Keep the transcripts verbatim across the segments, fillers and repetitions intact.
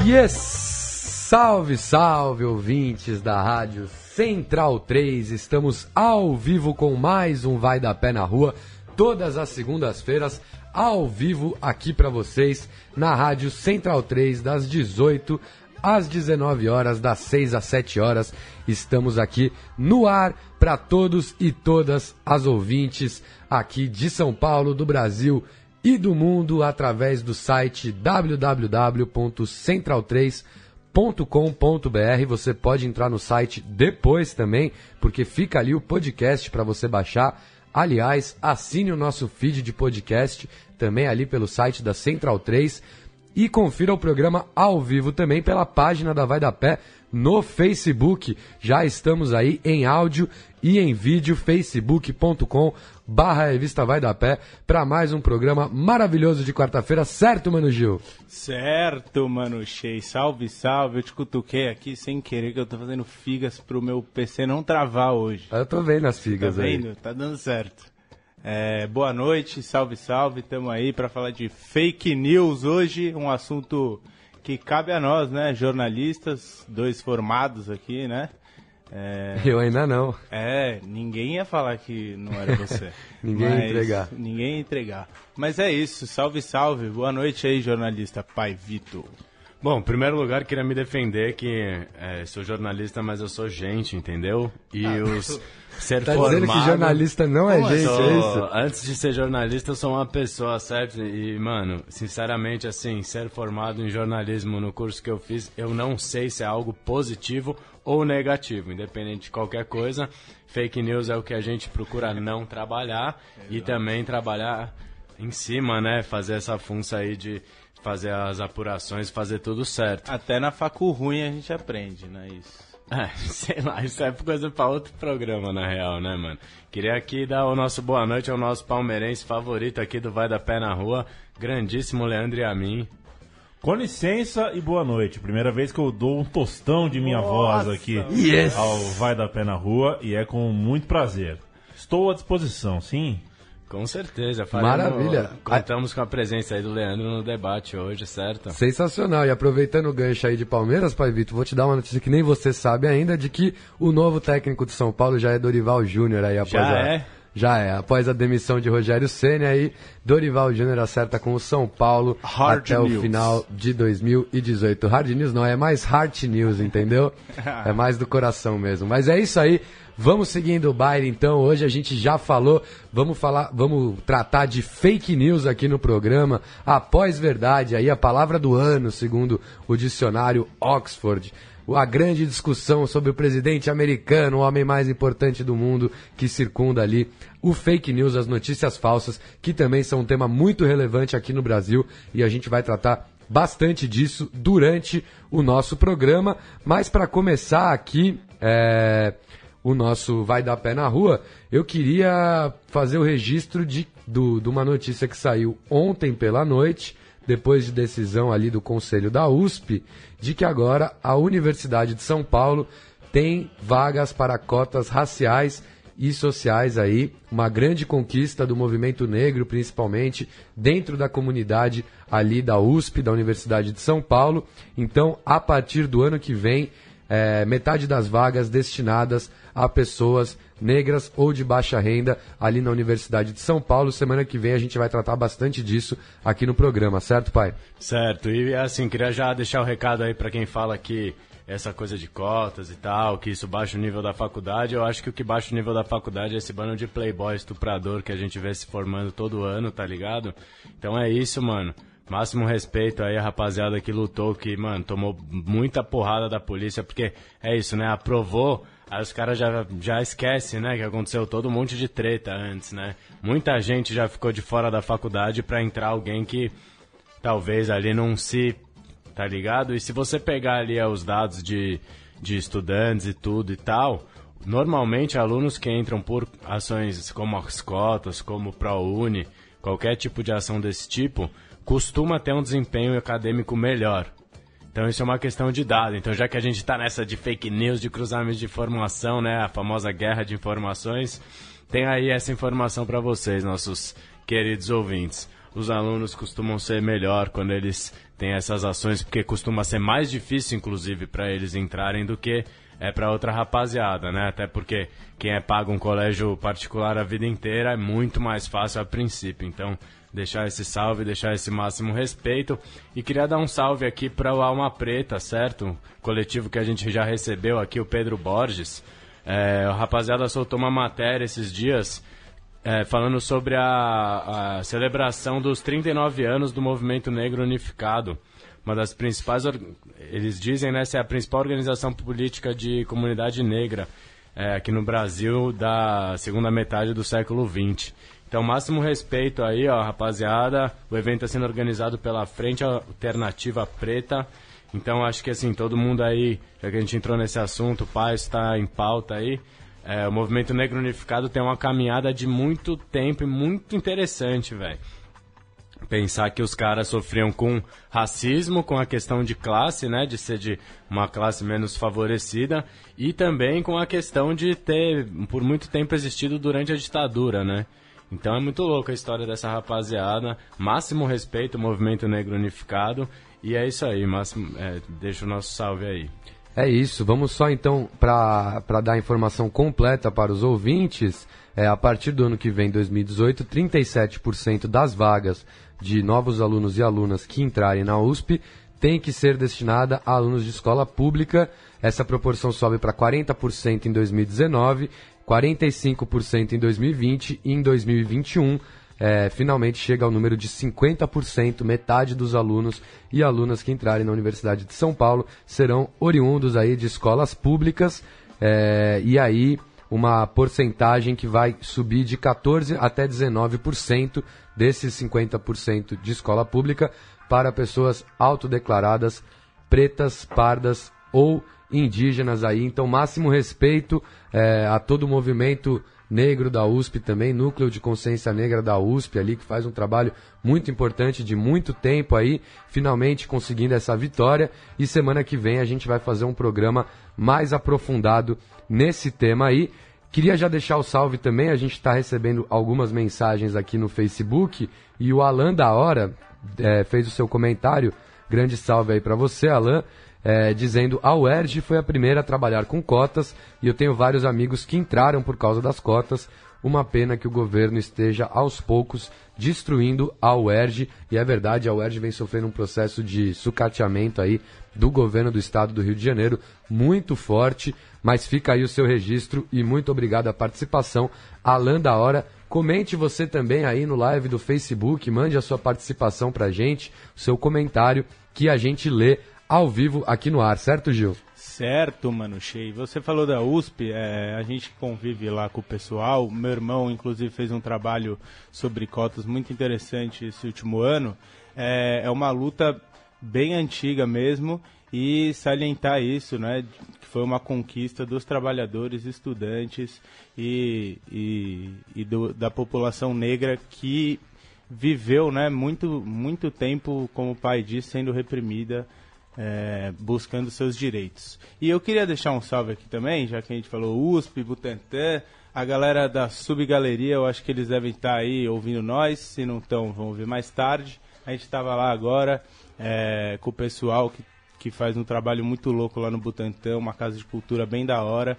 Yes! Salve, salve, ouvintes da Rádio Central três. Estamos ao vivo com mais um Vai da Pé na Rua, todas as segundas-feiras, ao vivo aqui para vocês, na Rádio Central três, das dezoito às dezenove horas, das seis às sete horas. Estamos aqui no ar para todos e todas as ouvintes aqui de São Paulo, do Brasil e do mundo, através do site w w w ponto central três ponto com ponto b r. Você pode entrar no site depois também, porque fica ali o podcast para você baixar. Aliás, assine o nosso feed de podcast também ali pelo site da Central três e confira o programa ao vivo também pela página da Vai da Pé no Facebook. Já estamos aí em áudio e em vídeo, facebook ponto com barra revista Vai da Pé, para mais um programa maravilhoso de quarta-feira, certo, Mano Gil? Certo, Mano Shea, salve, salve, eu te cutuquei aqui sem querer, que eu tô fazendo figas pro meu P C não travar hoje. Eu tô vendo as figas aí. Tá vendo? Aí. Tá dando certo. É, boa noite, salve, salve, tamo aí para falar de fake news hoje, um assunto que cabe a nós, né, jornalistas, dois formados aqui, né? É... Eu ainda não. É, ninguém ia falar que não era você. Ninguém ia entregar. Ninguém ia entregar. Mas é isso, salve, salve. Boa noite aí, jornalista Pai Vitor. Bom, em primeiro lugar, queria me defender que é, sou jornalista, mas eu sou gente, entendeu? E ah, os ser tá formado... dizendo que jornalista não é gente, sou, é isso? Antes de ser jornalista, eu sou uma pessoa, certo? E, mano, sinceramente, assim, ser formado em jornalismo no curso que eu fiz, eu não sei se é algo positivo ou negativo, independente de qualquer coisa. Fake news é o que a gente procura não trabalhar. Exato. E também trabalhar em cima, né? Fazer essa função aí de fazer as apurações, fazer tudo certo. Até na facu ruim a gente aprende, não é isso? É, sei lá, isso é coisa pra outro programa, na real, né, mano? Queria aqui dar o nosso boa noite ao nosso palmeirense favorito aqui do Vai da Pé na Rua, grandíssimo Leandro Yamin. Com licença e boa noite. Primeira vez que eu dou um tostão de minha Nossa, voz aqui yes. ao Vai da Pé na Rua, e é com muito prazer. Estou à disposição, sim? Com certeza. Maravilha. Contamos com a presença aí do Leandro no debate hoje, certo? Sensacional. E aproveitando o gancho aí de Palmeiras, Pai Vitor, vou te dar uma notícia que nem você sabe ainda, de que o novo técnico de São Paulo já é Dorival Júnior aí após já a... é? Já é. Após a demissão de Rogério Ceni, aí Dorival Júnior acerta com o São Paulo Hard até news. o final de dois mil e dezoito. Hard News não, é mais Heart News, entendeu? É mais do coração mesmo. Mas é isso aí. Vamos seguindo o baile, então. Hoje a gente já falou, vamos falar, vamos tratar de fake news aqui no programa. A pós-verdade, aí a palavra do ano, segundo o dicionário Oxford. A grande discussão sobre o presidente americano, o homem mais importante do mundo, que circunda ali o fake news, as notícias falsas, que também são um tema muito relevante aqui no Brasil, e a gente vai tratar bastante disso durante o nosso programa. Mas para começar aqui, é... o nosso Vai da Pé na Rua, eu queria fazer o registro de, do, de uma notícia que saiu ontem pela noite, depois de decisão ali do Conselho da U S P, de que agora a Universidade de São Paulo tem vagas para cotas raciais e sociais aí, uma grande conquista do movimento negro, principalmente dentro da comunidade ali da U S P, da Universidade de São Paulo. Então, a partir do ano que vem, É, metade das vagas destinadas a pessoas negras ou de baixa renda ali na Universidade de São Paulo. Semana que vem a gente vai tratar bastante disso aqui no programa, certo, pai? Certo, e assim, queria já deixar o recado aí para quem fala que essa coisa de cotas e tal, que isso baixa o nível da faculdade. Eu acho que o que baixa o nível da faculdade é esse bando de playboy estuprador que a gente vê se formando todo ano, tá ligado? Então é isso, mano. Máximo respeito aí a rapaziada que lutou, que, mano, tomou muita porrada da polícia, porque é isso, né? Aprovou, aí os caras já, já esquecem, né? Que aconteceu todo um monte de treta antes, né? Muita gente já ficou de fora da faculdade pra entrar alguém que talvez ali não se... Tá ligado? E se você pegar ali os dados de, de estudantes e tudo e tal, normalmente alunos que entram por ações como as cotas, como o ProUni, qualquer tipo de ação desse tipo, costuma ter um desempenho acadêmico melhor. Então isso é uma questão de dado. Então já que a gente está nessa de fake news, de cruzamento de informação, né, a famosa guerra de informações, tem aí essa informação para vocês, nossos queridos ouvintes. os alunos costumam ser melhor quando eles têm essas ações, porque costuma ser mais difícil, inclusive, para eles entrarem do que é para outra rapaziada, né? Até porque quem é pago um colégio particular a vida inteira é muito mais fácil a princípio. Então, deixar esse salve, deixar esse máximo respeito. E queria dar um salve aqui para o Alma Preta, certo? Coletivo que a gente já recebeu aqui, o Pedro Borges. É, a rapaziada soltou uma matéria esses dias é, falando sobre a, a celebração dos trinta e nove anos do Movimento Negro Unificado. Uma das principais, eles dizem, né, se é a principal organização política de comunidade negra é, aqui no Brasil da segunda metade do século vinte. Então, máximo respeito aí, ó, rapaziada. O evento está sendo organizado pela Frente Alternativa Preta. Então, acho que, assim, todo mundo aí, já que a gente entrou nesse assunto, o pai está em pauta aí. É, o Movimento Negro Unificado tem uma caminhada de muito tempo e muito interessante, velho. Pensar que os caras sofriam com racismo, com a questão de classe, né, de ser de uma classe menos favorecida, e também com a questão de ter, por muito tempo, existido durante a ditadura, né. Então é muito louco a história dessa rapaziada, máximo respeito ao Movimento Negro Unificado, e é isso aí, máximo, é, deixa o nosso salve aí. É isso, vamos só então, para dar a informação completa para os ouvintes, é, a partir do ano que vem, dois mil e dezoito, trinta e sete por cento das vagas de novos alunos e alunas que entrarem na U S P tem que ser destinada a alunos de escola pública. Essa proporção sobe para quarenta por cento em dois mil e dezenove, quarenta e cinco por cento em dois mil e vinte e em dois mil e vinte e um é, finalmente chega ao número de cinquenta por cento, metade dos alunos e alunas que entrarem na Universidade de São Paulo serão oriundos aí de escolas públicas, é, e aí uma porcentagem que vai subir de quatorze por cento até dezenove por cento desses cinquenta por cento de escola pública para pessoas autodeclaradas pretas, pardas ou indígenas aí. Então, máximo respeito é, a todo o movimento negro da U S P também, Núcleo de Consciência Negra da U S P ali, que faz um trabalho muito importante de muito tempo aí, finalmente conseguindo essa vitória. E semana que vem a gente vai fazer um programa mais aprofundado nesse tema aí. Queria já deixar o salve também, a gente está recebendo algumas mensagens aqui no Facebook, e o Alan da Hora é, fez o seu comentário, grande salve aí para você, Alan, é, dizendo: a U E R J foi a primeira a trabalhar com cotas, e eu tenho vários amigos que entraram por causa das cotas, uma pena que o governo esteja aos poucos destruindo a U E R J, e é verdade, a U E R J vem sofrendo um processo de sucateamento aí do governo do estado do Rio de Janeiro, muito forte, mas fica aí o seu registro e muito obrigado a participação, Alan da Hora. Comente você também aí no live do Facebook, mande a sua participação pra gente, o seu comentário, que a gente lê ao vivo aqui no ar, certo, Gil? Certo, Mano Shea. Você falou da U S P, é, a gente convive lá com o pessoal, meu irmão inclusive fez um trabalho sobre cotas muito interessante esse último ano, é, é uma luta bem antiga mesmo, e salientar isso, né, que foi uma conquista dos trabalhadores, estudantes e, e, e do, da população negra que viveu, né, muito, muito tempo, como o pai disse, sendo reprimida, é, buscando seus direitos. E eu queria deixar um salve aqui também, já que a gente falou U S P, Butantã, a galera da Subgaleria, eu acho que eles devem estar aí ouvindo nós, se não estão, vão ouvir mais tarde. A gente estava lá agora é, com o pessoal que, que faz um trabalho muito louco lá no Butantã, uma casa de cultura bem da hora,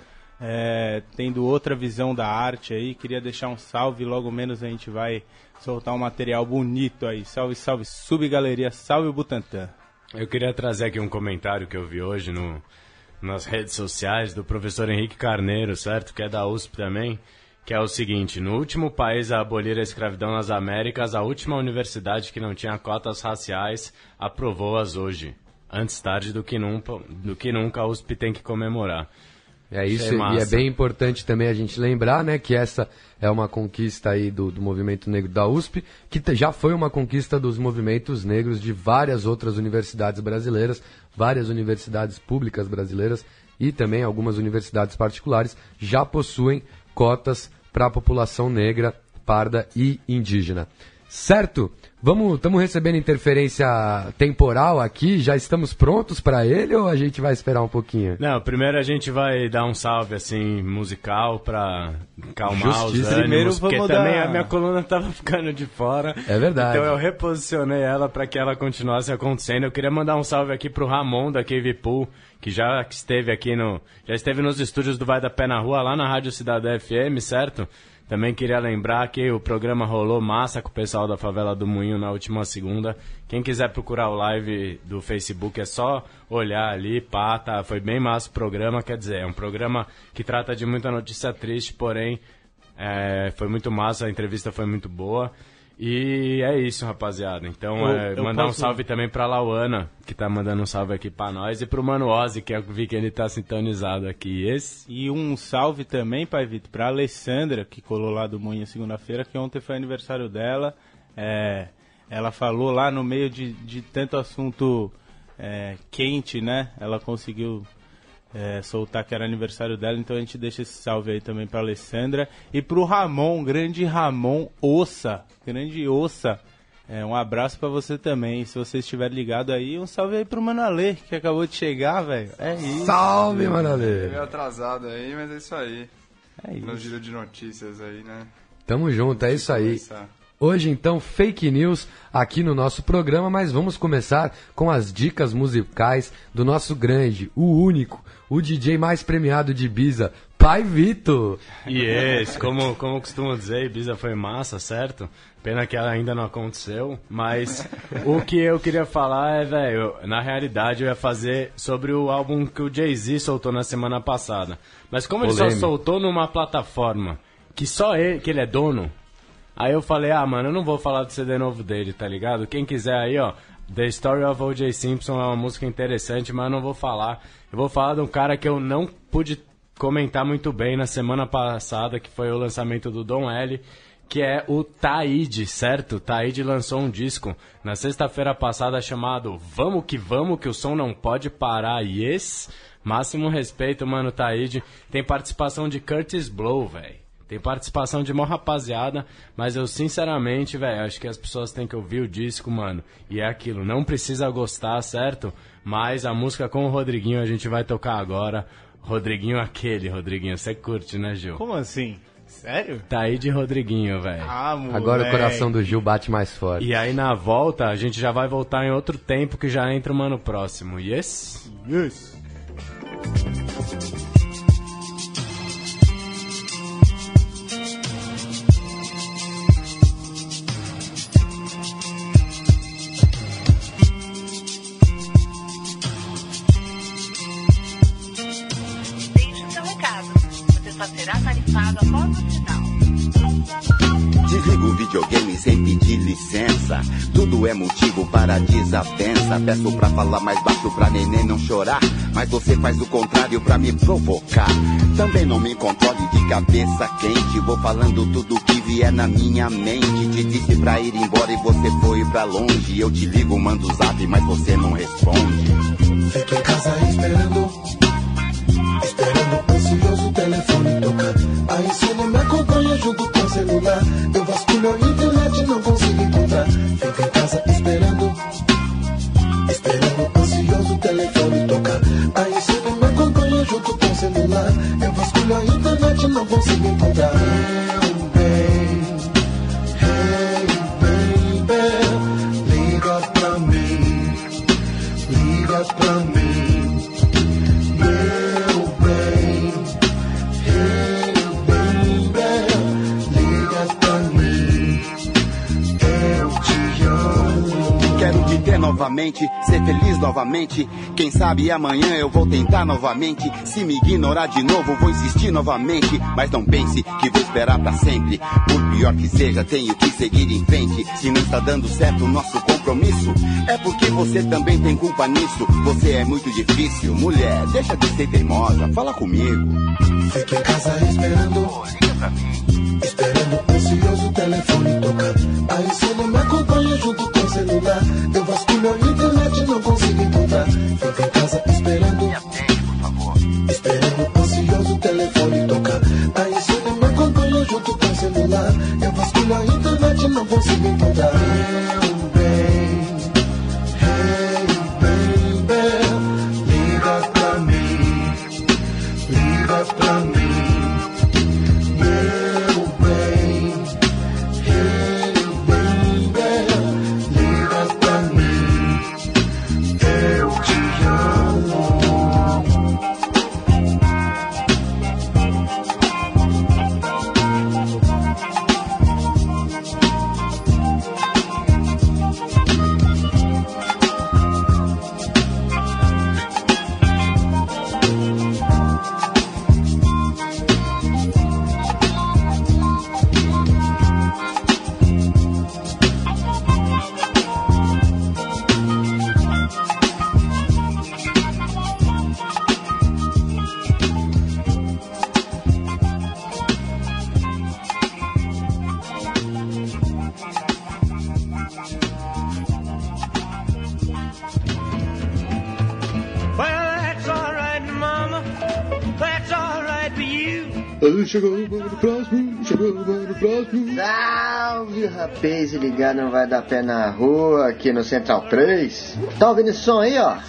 é, tendo outra visão da arte aí. Queria deixar um salve, logo menos a gente vai soltar um material bonito aí. Salve, salve, Subgaleria, salve o Butantã. Eu queria trazer aqui um comentário que eu vi hoje no, nas redes sociais do professor Henrique Carneiro, certo? Que é da U S P também, que é o seguinte: no último país a abolir a escravidão nas Américas, a última universidade que não tinha cotas raciais aprovou-as hoje. Antes tarde do que nunca, do que nunca a U S P tem que comemorar. É isso, e é bem importante também a gente lembrar, né, que essa é uma conquista aí do, do movimento negro da U S P, que já foi uma conquista dos movimentos negros de várias outras universidades brasileiras, várias universidades públicas brasileiras e também algumas universidades particulares já possuem cotas para a população negra, parda e indígena. Certo? Vamos, estamos recebendo interferência temporal aqui, já estamos prontos para ele ou a gente vai esperar um pouquinho? Não, primeiro a gente vai dar um salve assim musical pra calmar Justiça. os ânimos, Primeiro porque vamos também dar- a minha coluna tava ficando de fora. É verdade. Então eu reposicionei ela pra que ela continuasse acontecendo. Eu queria mandar um salve aqui pro Ramon da Cave Pool, que já esteve aqui no, já esteve nos estúdios do Vai da Pé na Rua, lá na Rádio Cidade F M, certo? Também queria lembrar que o programa rolou massa com o pessoal da Favela do Moinho na última segunda. Quem quiser procurar o live do Facebook é só olhar ali, pá, tá? Foi bem massa o programa, quer dizer, é um programa que trata de muita notícia triste, porém é, foi muito massa, a entrevista foi muito boa. E é isso, rapaziada. Então, Eu- é, eu mandar um posso- salve também pra Lauana, que tá mandando um salve aqui pra nós, e pro Mano Ozzy, que eu vi que ele tá sintonizado aqui. Esse... E um salve também, Pai Vitor, pra Alessandra, que colou lá do Moinho segunda-feira, que ontem foi aniversário dela. É, ela falou lá no meio de, de tanto assunto é, quente, né? Ela conseguiu é, soltar que era aniversário dela, então a gente deixa esse salve aí também pra Alessandra. E pro Ramon, grande Ramon Ossa, grande Ossa. É, um abraço pra você também. Se você estiver ligado aí, um salve aí pro Mano Ale, que acabou de chegar, velho. É isso. Salve, Manalê! Meio atrasado aí, mas é isso aí. É No isso. giro de notícias aí, né? Tamo junto, é isso aí. Começar. Hoje, então, fake news aqui no nosso programa, mas vamos começar com as dicas musicais do nosso grande, o único, o D J mais premiado de Ibiza, Pai Vitor. E esse, como, como costumo dizer, Ibiza foi massa, certo? Pena que ela ainda não aconteceu, mas o que eu queria falar é, velho, na realidade eu ia fazer sobre o álbum que o Jay-Z soltou na semana passada. Mas como ele só Polêmico. soltou numa plataforma que só ele, que ele é dono, aí eu falei, ah, mano, eu não vou falar do C D novo dele, tá ligado? Quem quiser aí, ó, The Story of O J Simpson é uma música interessante, mas eu não vou falar. Eu vou falar de um cara que eu não pude comentar muito bem na semana passada, que foi o lançamento do Dom L, que é o Taíde, certo? Taíde lançou um disco na sexta-feira passada chamado Vamos Que Vamos, que o som não pode parar, yes! Máximo respeito, mano, Taíde. Tem participação de Curtis Blow, velho. Tem participação de mó rapaziada, mas eu sinceramente, velho, acho que as pessoas têm que ouvir o disco, mano. E é aquilo, não precisa gostar, certo? Mas a música com o Rodriguinho a gente vai tocar agora. Rodriguinho aquele, Rodriguinho, você curte, né, Gil? Como assim? Sério? Tá aí de Rodriguinho, velho. Ah, moleque. Agora o coração do Gil bate mais forte. E aí na volta a gente já vai voltar em outro tempo que já entra o mano próximo, yes? Yes. Deixe o seu recado. Você só será tarifado após o sinal. Desligo o videogame sem pedir licença. Tudo é motivo para desavença. Peço pra falar mais baixo pra neném não chorar, mas você faz o contrário pra me provocar. Também não me controle de cabeça quente. Vou falando tudo que vier na minha mente. Te disse pra ir embora e você foi pra longe. Eu te ligo, mando zap, mas você não responde. Fico em casa esperando, esperando ansioso o telefone tocar. Aí você não me acompanha junto com o celular. Eu vasculho a internet e não consigo encontrar. Fico em casa esperando, esperando ansioso o telefone tocar. Aí você não me acompanha junto com o celular. Eu vasculho a internet e não consigo encontrar. Meu bem, hey baby, liga pra mim, liga pra mim. Meu bem, hey baby, liga pra mim. Eu te amo. Quero te ter novamente, ser feliz novamente. Quem sabe amanhã eu vou tentar novamente. Se me ignorar de novo, vou insistir novamente. Mas não pense que vou esperar pra sempre. Por pior que seja, tenho que seguir em frente. Se não está dando certo o nosso compromisso, é porque você também tem culpa nisso. Você é muito difícil, mulher, deixa de ser teimosa, fala comigo. Fico em casa esperando, esperando ansioso o telefone tocar. Aí você não me acompanha junto com o celular. Eu vasculho a internet e não consigo encontrar. Fico em casa esperando, esperando ansioso o telefone tocar. Aí você não me acompanha junto com o celular. Eu vasculho a internet internet não consigo encontrar. Meu bem, hey baby, liga pra mim, liga pra mim. Meu bem, hey baby, liga pra mim, eu te amo. Chegou o mano próximo, chegou o mano próximo. Salve, rapaz, se ligar não vai dar pé na rua aqui no Central três. Tá ouvindo esse som aí, ó?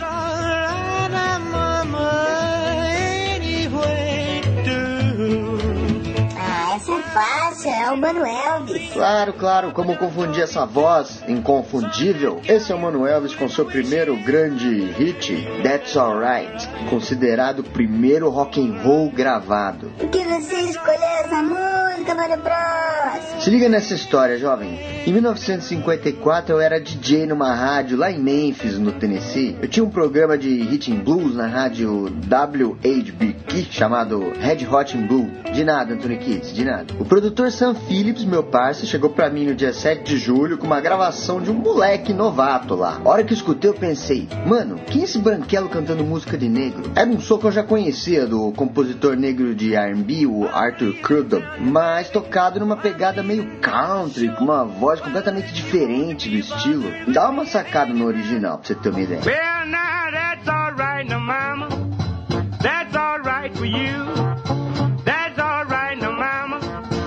Essa é fácil, é o Mano Elvis. Claro, claro, como confundir essa voz inconfundível? Esse é o Mano Elvis com seu primeiro grande hit, That's Alright, considerado o primeiro rock and roll gravado. Por que você escolheu essa música, Mano Bros? Se liga nessa história, jovem. Em mil novecentos e cinquenta e quatro eu era D J numa rádio lá em Memphis, no Tennessee. Eu tinha um programa de hit and blues na rádio W H B K chamado Red Hot and Blue. De nada, Anthony Kids, de nada. O produtor Sam Phillips, meu parceiro, chegou pra mim no dia sete de julho com uma gravação de um moleque novato lá. A hora que eu escutei eu pensei, mano, quem é esse branquelo cantando música de negro? Era um som que eu já conhecia do compositor negro de R and B, o Arthur Crudup, mas tocado numa pegada meio country, com uma voz completamente diferente do estilo. Dá uma sacada no original, pra você ter uma ideia. Well, now that's alright, now mama. That's alright for you. That's alright, now mama.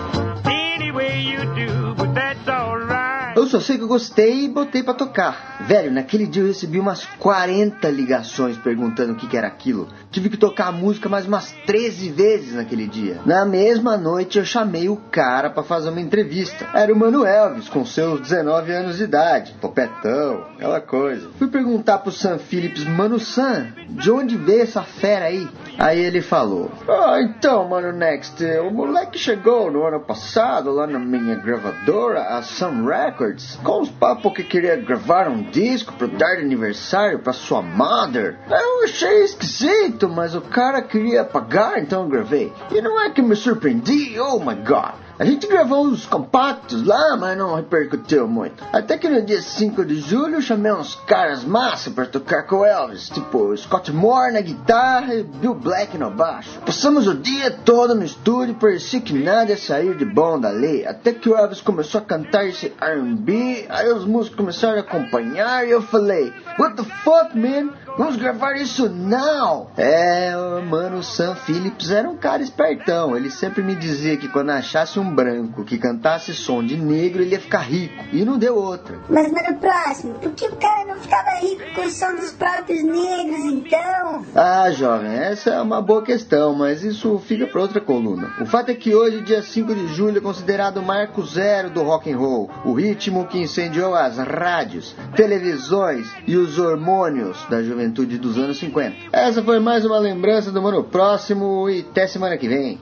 Any way you do, but that's alright. Eu só sei que eu gostei e botei pra tocar. Velho, naquele dia eu recebi umas quarenta ligações perguntando o que que era aquilo. Tive que tocar a música mais umas treze vezes naquele dia. Na mesma noite eu chamei o cara pra fazer uma entrevista. Era o Mano Elvis, com seus dezenove anos de idade. Topetão, aquela coisa. Fui perguntar pro Sam Phillips, Mano Sam, de onde veio essa fera aí? Aí ele falou, ah, então, Mano Next, o moleque chegou no ano passado lá na minha gravadora, a Sun Records, com os papos que queria gravar um disco pra dar de aniversário pra sua mother. Eu achei esquisito, mas o cara queria pagar, então eu gravei. E não é que me surpreendi, oh my god. A gente gravou uns compactos lá, mas não repercutiu muito. Até que no dia cinco de julho eu chamei uns caras massa pra tocar com o Elvis, tipo Scott Moore na guitarra e Bill Black no baixo. Passamos o dia todo no estúdio, parecia que nada ia sair de bom dali. Até que o Elvis começou a cantar esse R and B, aí os músicos começaram a acompanhar e eu falei, what the fuck, man? Vamos gravar isso now! É, mano, o Sam Phillips era um cara espertão. Ele sempre me dizia que quando achasse um branco que cantasse som de negro, ele ia ficar rico. E não deu outra. Mas, mano, próximo, por que o cara não ficava rico com o som dos próprios negros, então? Ah, jovem, essa é uma boa questão, mas isso fica pra outra coluna. O fato é que hoje, dia cinco de julho, é considerado o marco zero do rock and roll. O ritmo que incendiou as rádios, televisões e os hormônios da juventude dos anos cinquenta. Essa foi mais uma lembrança do Mano Próximo e até semana que vem.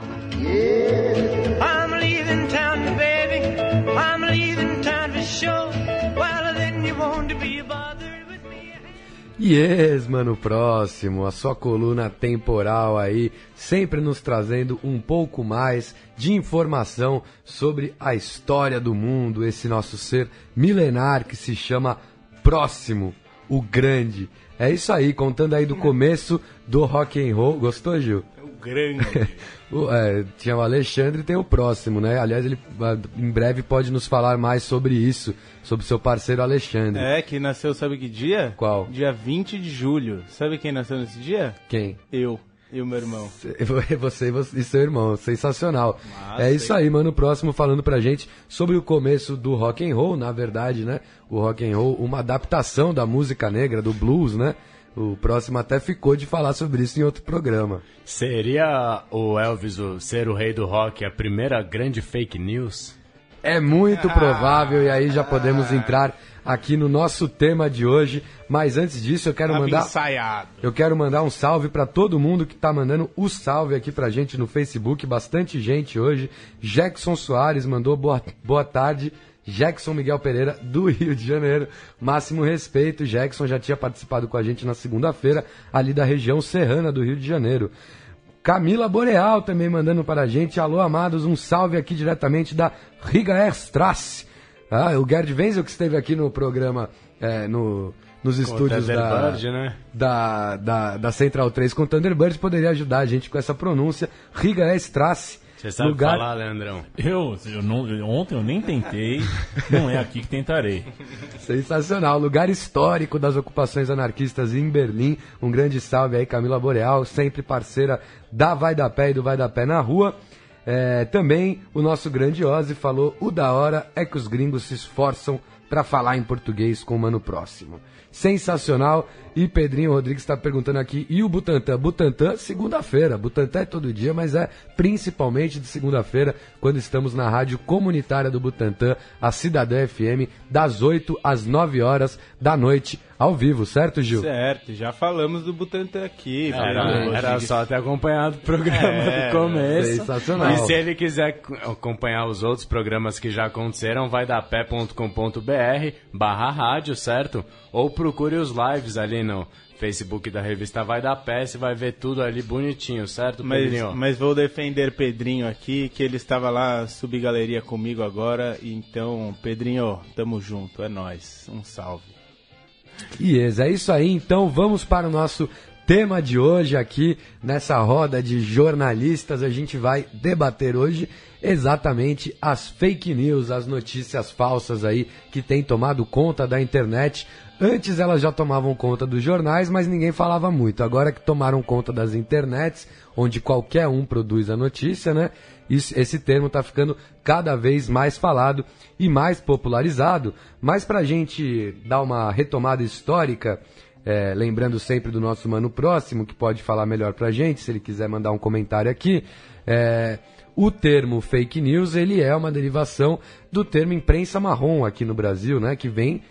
Yeah. I'm leaving town, baby. I'm leaving town for sure. Well, then you won't be bothered with me. Yes, Mano Próximo, a sua coluna temporal aí, sempre nos trazendo um pouco mais de informação sobre a história do mundo, esse nosso ser milenar que se chama Próximo, o Grande. É isso aí, contando aí do começo do rock and roll. Gostou, Gil? É o Grande. o, é, tinha o Alexandre e tem o Próximo, né? Aliás, ele em breve pode nos falar mais sobre isso, sobre seu parceiro Alexandre. É, que nasceu, sabe que dia? Qual? Dia vinte de julho. Sabe quem nasceu nesse dia? Quem? Eu. E o meu irmão? Você, você e seu irmão, sensacional. Massa, é isso aí, mano. Próximo falando pra gente sobre o começo do rock and roll, na verdade, né? O rock and roll, uma adaptação da música negra, do blues, né? O próximo até ficou de falar sobre isso em outro programa. Seria o Elvis o, ser o rei do rock a primeira grande fake news? É muito provável, e aí já podemos entrar aqui no nosso tema de hoje. Mas antes disso, eu quero Tava mandar ensaiado. eu quero mandar um salve para todo mundo que tá mandando o salve aqui pra gente no Facebook. Bastante gente hoje. Jackson Soares mandou boa, boa tarde. Jackson Miguel Pereira, do Rio de Janeiro. Máximo respeito. Jackson já tinha participado com a gente na segunda-feira, ali da região serrana do Rio de Janeiro. Camila Boreal também mandando para a gente. Alô, amados, um salve aqui diretamente da Riga Strasse. Ah, o Gerd Wenzel, que esteve aqui no programa, é, no, nos Com estúdios da, Thunderbird, né? da, da, da Central três com Thunderbird, poderia ajudar a gente com essa pronúncia. Riga Strasse. Você sabe lugar... falar, Leandrão? Eu, eu não, ontem eu nem tentei, não é aqui que tentarei. Sensacional, lugar histórico das ocupações anarquistas em Berlim. Um grande salve aí, Camila Boreal, sempre parceira da Vai da Pé e do Vai da Pé na Rua. É, também o nosso grande Ozzy falou: o da hora é que os gringos se esforçam para falar em português com o mano próximo. Sensacional. E Pedrinho Rodrigues está perguntando aqui, e o Butantã? Butantã, segunda-feira. Butantã é todo dia, mas é principalmente de segunda-feira, quando estamos na rádio comunitária do Butantã, a Cidadã F M, das oito às nove horas da noite, ao vivo, certo, Gil? Certo, já falamos do Butantã aqui. Era, era só ter acompanhado o programa é, do começo. Sensacional. E se ele quiser acompanhar os outros programas que já aconteceram, vai da pé ponto com ponto br barra rádio, certo? Ou procure os lives ali no Facebook da revista Vai da Pé, você vai ver tudo ali bonitinho, certo, Pedrinho? Mas, mas vou defender Pedrinho aqui, que ele estava lá subgaleria comigo agora. Então, Pedrinho, tamo junto, é nóis. Um salve. Yes, é isso aí, então vamos para o nosso tema de hoje aqui, nessa roda de jornalistas. A gente vai debater hoje exatamente as fake news, as notícias falsas aí que têm tomado conta da internet. Antes elas já tomavam conta dos jornais, mas ninguém falava muito. Agora que tomaram conta das internets, onde qualquer um produz a notícia, né? Isso, esse termo está ficando cada vez mais falado e mais popularizado. Mas para a gente dar uma retomada histórica, é, lembrando sempre do nosso mano próximo, que pode falar melhor para a gente, se ele quiser mandar um comentário aqui, é, o termo fake news, ele é uma derivação do termo imprensa marrom aqui no Brasil, né? Que vem...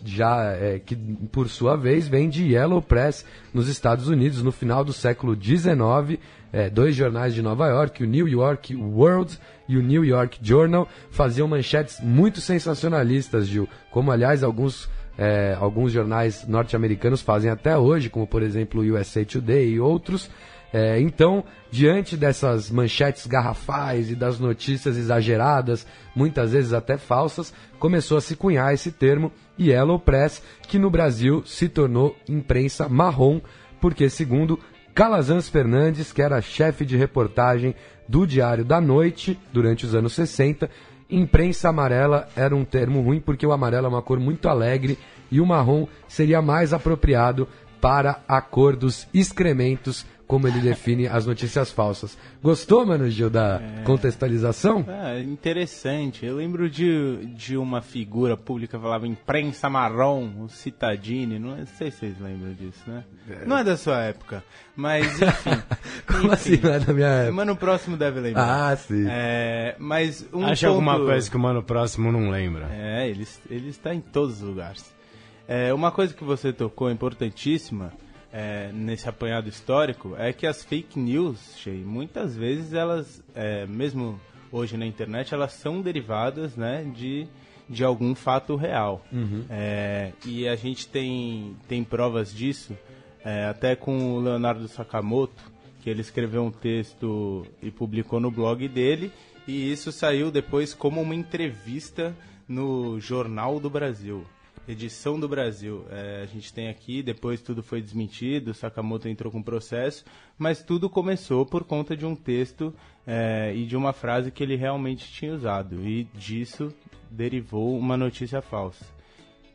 já é, que por sua vez vem de Yellow Press nos Estados Unidos no final do século dezenove. É, dois jornais de Nova York, o New York World e o New York Journal, faziam manchetes muito sensacionalistas, Gil, como aliás alguns, é, alguns jornais norte-americanos fazem até hoje, como por exemplo o U S A Today e outros. É, então, diante dessas manchetes garrafais e das notícias exageradas, muitas vezes até falsas, começou a se cunhar esse termo Yellow Press, que no Brasil se tornou imprensa marrom, porque segundo Calazans Fernandes, que era chefe de reportagem do Diário da Noite durante os anos sessenta, imprensa amarela era um termo ruim porque o amarelo é uma cor muito alegre e o marrom seria mais apropriado para a cor dos excrementos, como ele define as notícias falsas. Gostou, mano, Gil, da é... contextualização? É, interessante. Eu lembro de, de uma figura pública que falava imprensa marrom, o Citadini, não sei se vocês lembram disso, né? É... Não é da sua época, mas enfim. Como enfim, assim não é da minha época? O Mano Próximo deve lembrar. Ah, sim. É, mas um Acha ponto... alguma coisa que o Mano Próximo não lembra? É, ele, ele está em todos os lugares. É, uma coisa que você tocou, importantíssima, É, nesse apanhado histórico, é que as fake news, Shea, muitas vezes elas, é, mesmo hoje na internet, elas são derivadas, né, de, de algum fato real. Uhum. É, e a gente tem, tem provas disso, é, até com o Leonardo Sakamoto, que ele escreveu um texto e publicou no blog dele, e isso saiu depois como uma entrevista no Jornal do Brasil. Edição do Brasil. É, a gente tem aqui, depois tudo foi desmentido, o Sakamoto entrou com processo, mas tudo começou por conta de um texto é, e de uma frase que ele realmente tinha usado, e disso derivou uma notícia falsa.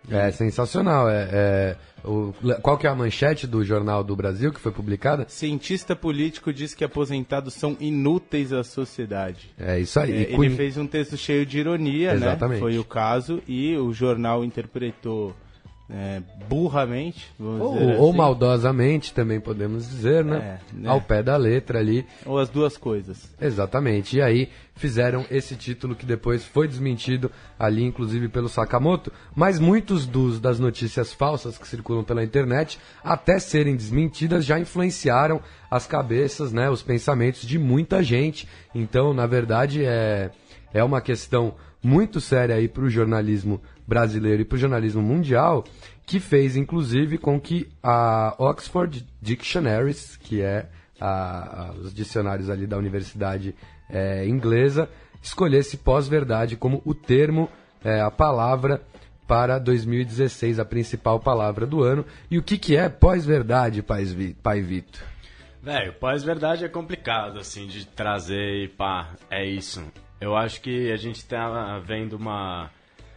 É sensacional. É, é, o, qual que é a manchete do Jornal do Brasil que foi publicada? Cientista político diz que aposentados são inúteis à sociedade. É isso aí. É, ele Cunha... fez um texto cheio de ironia, Exatamente. né? Foi o caso, e o jornal interpretou é, burramente, vamos ou, dizer assim. Ou maldosamente, também podemos dizer, né? É, né? Ao pé da letra ali. Ou as duas coisas. Exatamente. E aí fizeram esse título que depois foi desmentido ali, inclusive pelo Sakamoto. Mas muitos dos, das notícias falsas que circulam pela internet, até serem desmentidas, já influenciaram as cabeças, né? Os pensamentos de muita gente. Então, na verdade, é, é uma questão muito séria aí para o jornalismo brasileiro e para o jornalismo mundial, que fez, inclusive, com que a Oxford Dictionaries, que é a, a, os dicionários ali da universidade é, inglesa, escolhesse pós-verdade como o termo, é, a palavra para dois mil e dezesseis, a principal palavra do ano. E o que, que é pós-verdade, Pai Vitor? Velho, pós-verdade é complicado, assim, de trazer e pá, é isso. Eu acho que a gente tá vendo uma...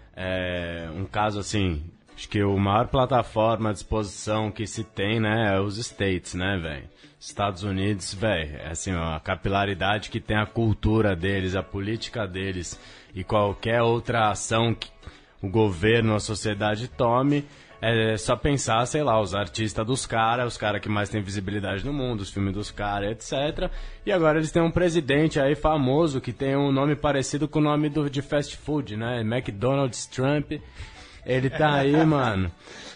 É, um caso assim, acho que a maior plataforma à disposição que se tem, né, é os States, né, velho? Estados Unidos, velho, é assim, ó, a capilaridade que tem a cultura deles, a política deles e qualquer outra ação que o governo, a sociedade tome, é só pensar, sei lá, os artistas dos caras, os caras que mais têm visibilidade no mundo, os filmes dos caras, etcétera. E agora eles têm um presidente aí famoso que tem um nome parecido com o nome do, de fast food, né? McDonald's Trump. Ele tá aí, mano.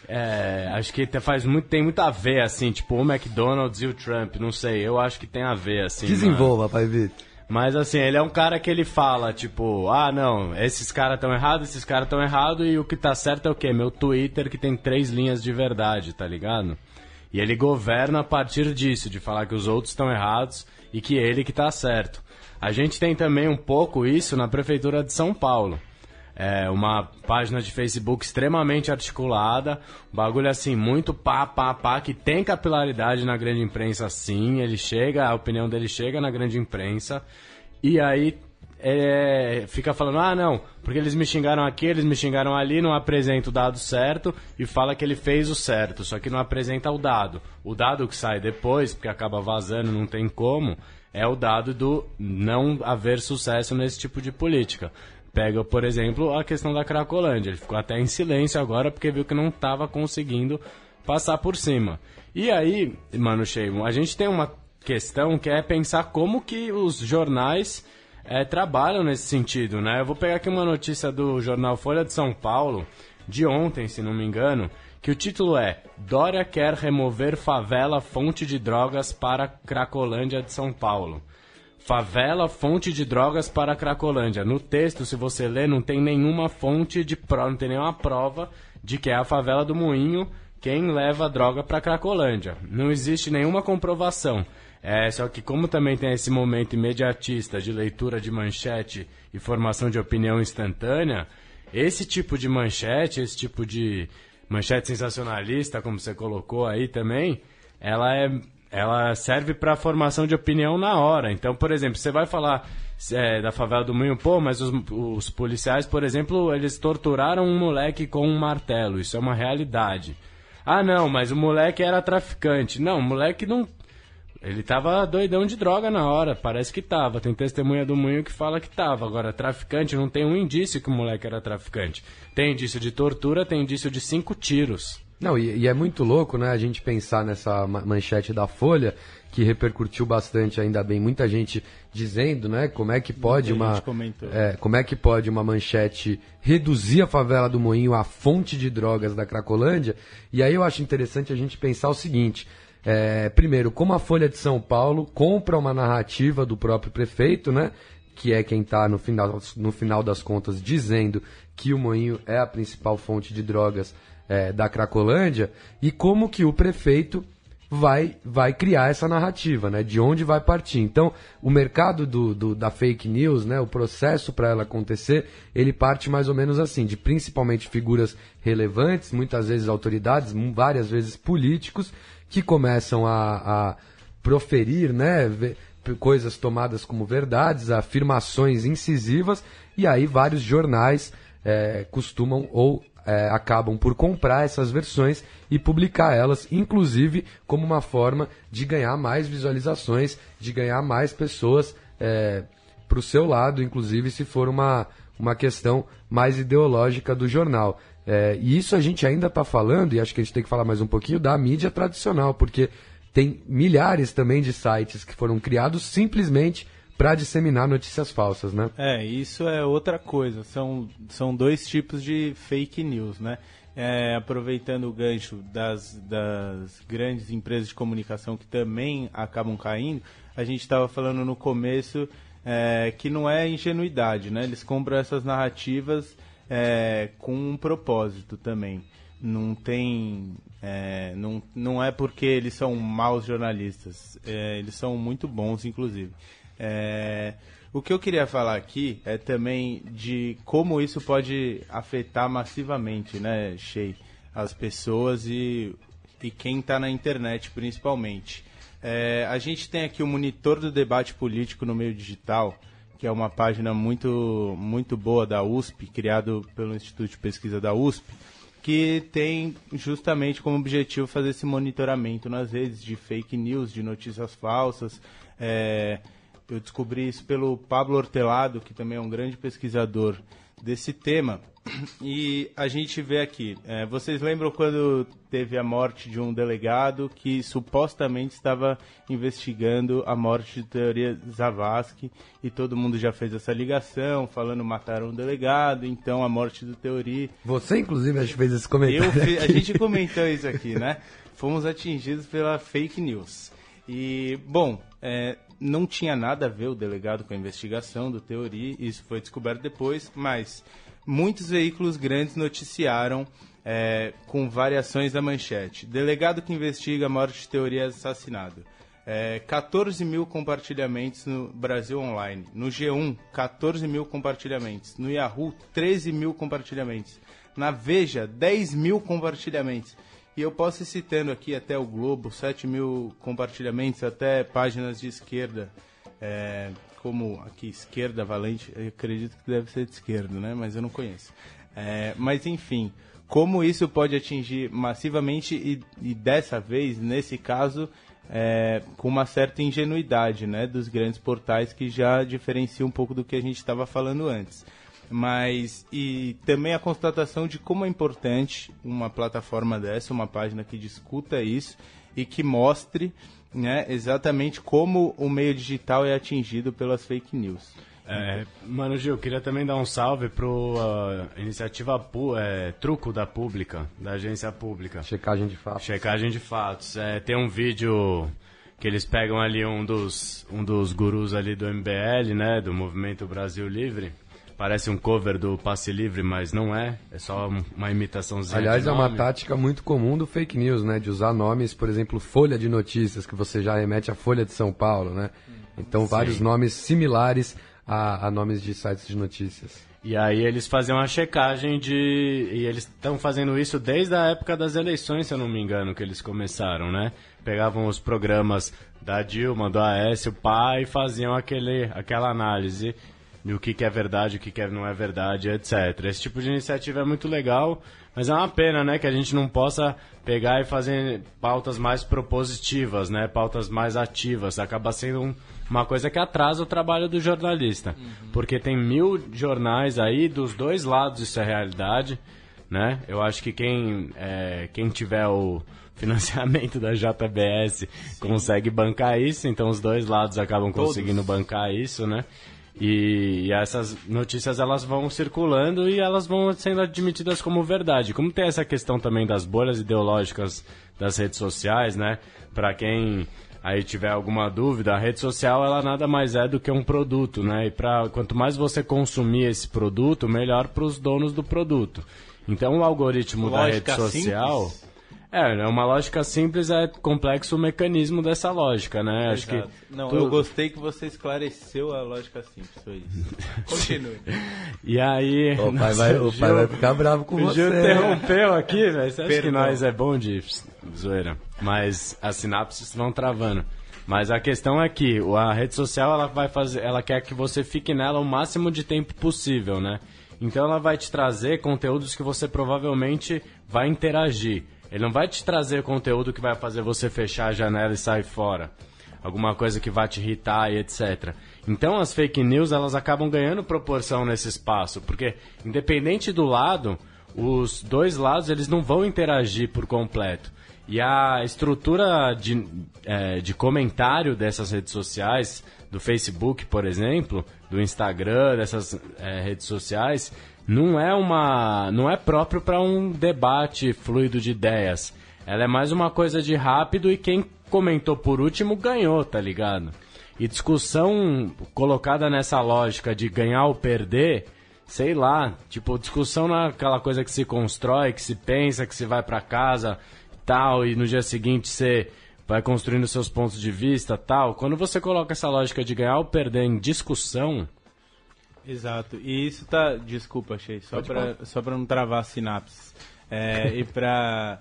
É, acho que faz muito, tem muito a ver, assim, tipo, o McDonald's e o Trump, não sei, eu acho que tem a ver, assim. Desenvolva, mano. Pai Vitor. Mas assim, ele é um cara que ele fala, tipo, ah, não, esses caras estão errados, esses caras estão errados, e o que tá certo é o quê? Meu Twitter que tem três linhas de verdade, tá ligado? E ele governa a partir disso, de falar que os outros estão errados e que ele que tá certo. A gente tem também um pouco isso na Prefeitura de São Paulo. É uma página de Facebook extremamente articulada, um bagulho assim, muito pá, pá, pá, que tem capilaridade na grande imprensa, sim, ele chega, a opinião dele chega na grande imprensa, e aí é, fica falando, ah, não, porque eles me xingaram aqui, eles me xingaram ali, não apresenta o dado certo, e fala que ele fez o certo, só que não apresenta o dado. O dado que sai depois, porque acaba vazando, não tem como, é o dado do não haver sucesso nesse tipo de política. Pega, por exemplo, a questão da Cracolândia. Ele ficou até em silêncio agora porque viu que não estava conseguindo passar por cima. E aí, mano, Sheimon, a gente tem uma questão que é pensar como que os jornais é, trabalham nesse sentido, né? Eu vou pegar aqui uma notícia do jornal Folha de São Paulo, de ontem, se não me engano, que o título é Dória quer remover favela fonte de drogas para Cracolândia de São Paulo. Favela, fonte de drogas para a Cracolândia. No texto, se você ler, não tem nenhuma fonte de prova, não tem nenhuma prova de que é a favela do Moinho quem leva a droga para a Cracolândia. Não existe nenhuma comprovação. É, só que como também tem esse momento imediatista de leitura de manchete e formação de opinião instantânea, esse tipo de manchete, esse tipo de manchete sensacionalista, como você colocou aí também, ela é... ela serve para formação de opinião na hora. Então, por exemplo, você vai falar é, da favela do Moinho, pô, mas os, os policiais, por exemplo, eles torturaram um moleque com um martelo. Isso é uma realidade. Ah, não, mas o moleque era traficante. Não, o moleque não... Ele tava doidão de droga na hora, parece que tava. Tem testemunha do Moinho que fala que tava. Agora, traficante, não tem um indício que o moleque era traficante. Tem indício de tortura, tem indício de cinco tiros. Não, e, e é muito louco, né, a gente pensar nessa manchete da Folha, que repercutiu bastante, ainda bem, muita gente dizendo, né, como é que pode uma é, como é que pode uma manchete reduzir a favela do Moinho à fonte de drogas da Cracolândia. E aí eu acho interessante a gente pensar o seguinte, é, primeiro, como a Folha de São Paulo compra uma narrativa do próprio prefeito, né, que é quem está no final, no final das contas dizendo que o Moinho é a principal fonte de drogas É, da Cracolândia, e como que o prefeito vai, vai criar essa narrativa, né? De onde vai partir. Então, o mercado do, do, da fake news, né? O processo para ela acontecer, ele parte mais ou menos assim, de principalmente figuras relevantes, muitas vezes autoridades, várias vezes políticos, que começam a, a proferir, né? coisas tomadas como verdades, afirmações incisivas, e aí vários jornais é, costumam ou é, acabam por comprar essas versões e publicar elas, inclusive como uma forma de ganhar mais visualizações, de ganhar mais pessoas é, para o seu lado, inclusive se for uma, uma questão mais ideológica do jornal. É, e isso a gente ainda está falando, e acho que a gente tem que falar mais um pouquinho, da mídia tradicional, porque tem milhares também de sites que foram criados simplesmente para disseminar notícias falsas, né? É, isso é outra coisa. São, são dois tipos de fake news, né? É, aproveitando o gancho das, das grandes empresas de comunicação que também acabam caindo, a gente estava falando no começo é, que não é ingenuidade, né? Eles compram essas narrativas é, com um propósito também. Não tem... É, não, não é porque eles são maus jornalistas. É, eles são muito bons, inclusive. É, o que eu queria falar aqui é também de como isso pode afetar massivamente, né, Shea, as pessoas e, e quem está na internet, principalmente. É, a gente tem aqui o Monitor do Debate Político no Meio Digital, que é uma página muito, muito boa da U S P, criado pelo Instituto de Pesquisa da U S P, que tem justamente como objetivo fazer esse monitoramento nas redes de fake news, de notícias falsas. É, eu descobri isso pelo Pablo Hortelado, que também é um grande pesquisador desse tema. E a gente vê aqui, é, vocês lembram quando teve a morte de um delegado que supostamente estava investigando a morte de Teori Zavascki, e todo mundo já fez essa ligação, falando mataram um delegado, então a morte do Teori... Você, inclusive, acho que fez esse comentário. Eu fiz, a gente comentou isso aqui, né? Fomos atingidos pela fake news. E, bom, é, não tinha nada a ver o delegado com a investigação do Teori, isso foi descoberto depois, mas... muitos veículos grandes noticiaram é, com variações da manchete. Delegado que investiga a morte de Teori é assassinado. É, quatorze mil compartilhamentos no Brasil Online. No G um, quatorze mil compartilhamentos. No Yahoo, treze mil compartilhamentos. Na Veja, dez mil compartilhamentos. E eu posso ir citando aqui até o Globo, sete mil compartilhamentos, até páginas de esquerda. É, como aqui, Esquerda Valente, eu acredito que deve ser de esquerda, né? Mas eu não conheço. É, mas enfim, como isso pode atingir massivamente e, e dessa vez, nesse caso, é, com uma certa ingenuidade, né? Dos grandes portais que já diferencia um pouco do que a gente estava falando antes. Mas, e também a constatação de como é importante uma plataforma dessa, uma página que discuta isso e que mostre, né, exatamente como o meio digital é atingido pelas fake news. É, Mano Gil, queria também dar um salve para a iniciativa é, Truco da Pública, da agência pública. Checagem de fatos. Checagem de fatos. É, tem um vídeo que eles pegam ali um dos, um dos gurus ali do M B L, né, do Movimento Brasil Livre. Parece um cover do Passe Livre, mas não é. É só uma imitaçãozinha. Aliás, de é nome. uma tática muito comum do fake news, né? De usar nomes, por exemplo, Folha de Notícias, que você já remete à Folha de São Paulo, né? Então, Sim. vários nomes similares a, a nomes de sites de notícias. E aí eles faziam uma checagem de... E eles estão fazendo isso desde a época das eleições, se eu não me engano, que eles começaram, né? Pegavam os programas da Dilma, do Aécio, pá, e faziam aquele, aquela análise... de o que, que é verdade, o que, que não é verdade, etcétera. Esse tipo de iniciativa é muito legal, mas é uma pena, né, que a gente não possa pegar e fazer pautas mais propositivas, né, pautas mais ativas. Acaba sendo um, uma coisa que atrasa o trabalho do jornalista, uhum. Porque tem mil jornais aí, dos dois lados isso é realidade, né? Eu acho que quem, é, quem tiver o financiamento da J B S Sim. consegue bancar isso, então os dois lados acabam Todos. conseguindo bancar isso, né? E, e essas notícias elas vão circulando e elas vão sendo admitidas como verdade. Como tem essa questão também das bolhas ideológicas das redes sociais, né? Para quem aí tiver alguma dúvida, a rede social ela nada mais é do que um produto, né? E pra, quanto mais você consumir esse produto, melhor para os donos do produto. Então o algoritmo Lógica da rede social... simples. É, é uma lógica simples, é complexo o mecanismo dessa lógica, né? Acho que Não, tu... eu gostei que você esclareceu a lógica simples, foi isso. Continue. E aí... O pai vai, o pai vai ficar bravo com o você. Gil interrompeu aqui, velho. Você acha Perdão. que nós é bom de zoeira? Mas as sinapses vão travando. Mas a questão é que a rede social, ela vai fazer, ela quer que você fique nela o máximo de tempo possível, né? Então ela vai te trazer conteúdos que você provavelmente vai interagir. Ele não vai te trazer conteúdo que vai fazer você fechar a janela e sair fora. Alguma coisa que vai te irritar e etcétera. Então as fake news, elas acabam ganhando proporção nesse espaço, porque independente do lado, os dois lados eles não vão interagir por completo. E a estrutura de, é, de comentário dessas redes sociais, do Facebook, por exemplo, do Instagram, dessas é, redes sociais, não é, uma, não é próprio para um debate fluido de ideias. Ela é mais uma coisa de rápido e quem comentou por último ganhou, tá ligado? E discussão colocada nessa lógica de ganhar ou perder, sei lá, tipo, discussão naquela coisa que se constrói, que se pensa, que se vai pra casa, tal, e no dia seguinte você vai construindo seus pontos de vista, tal. Quando você coloca essa lógica de ganhar ou perder em discussão... Exato, e isso tá... Desculpa, achei, só pra, só pra não travar sinapses. É, e pra...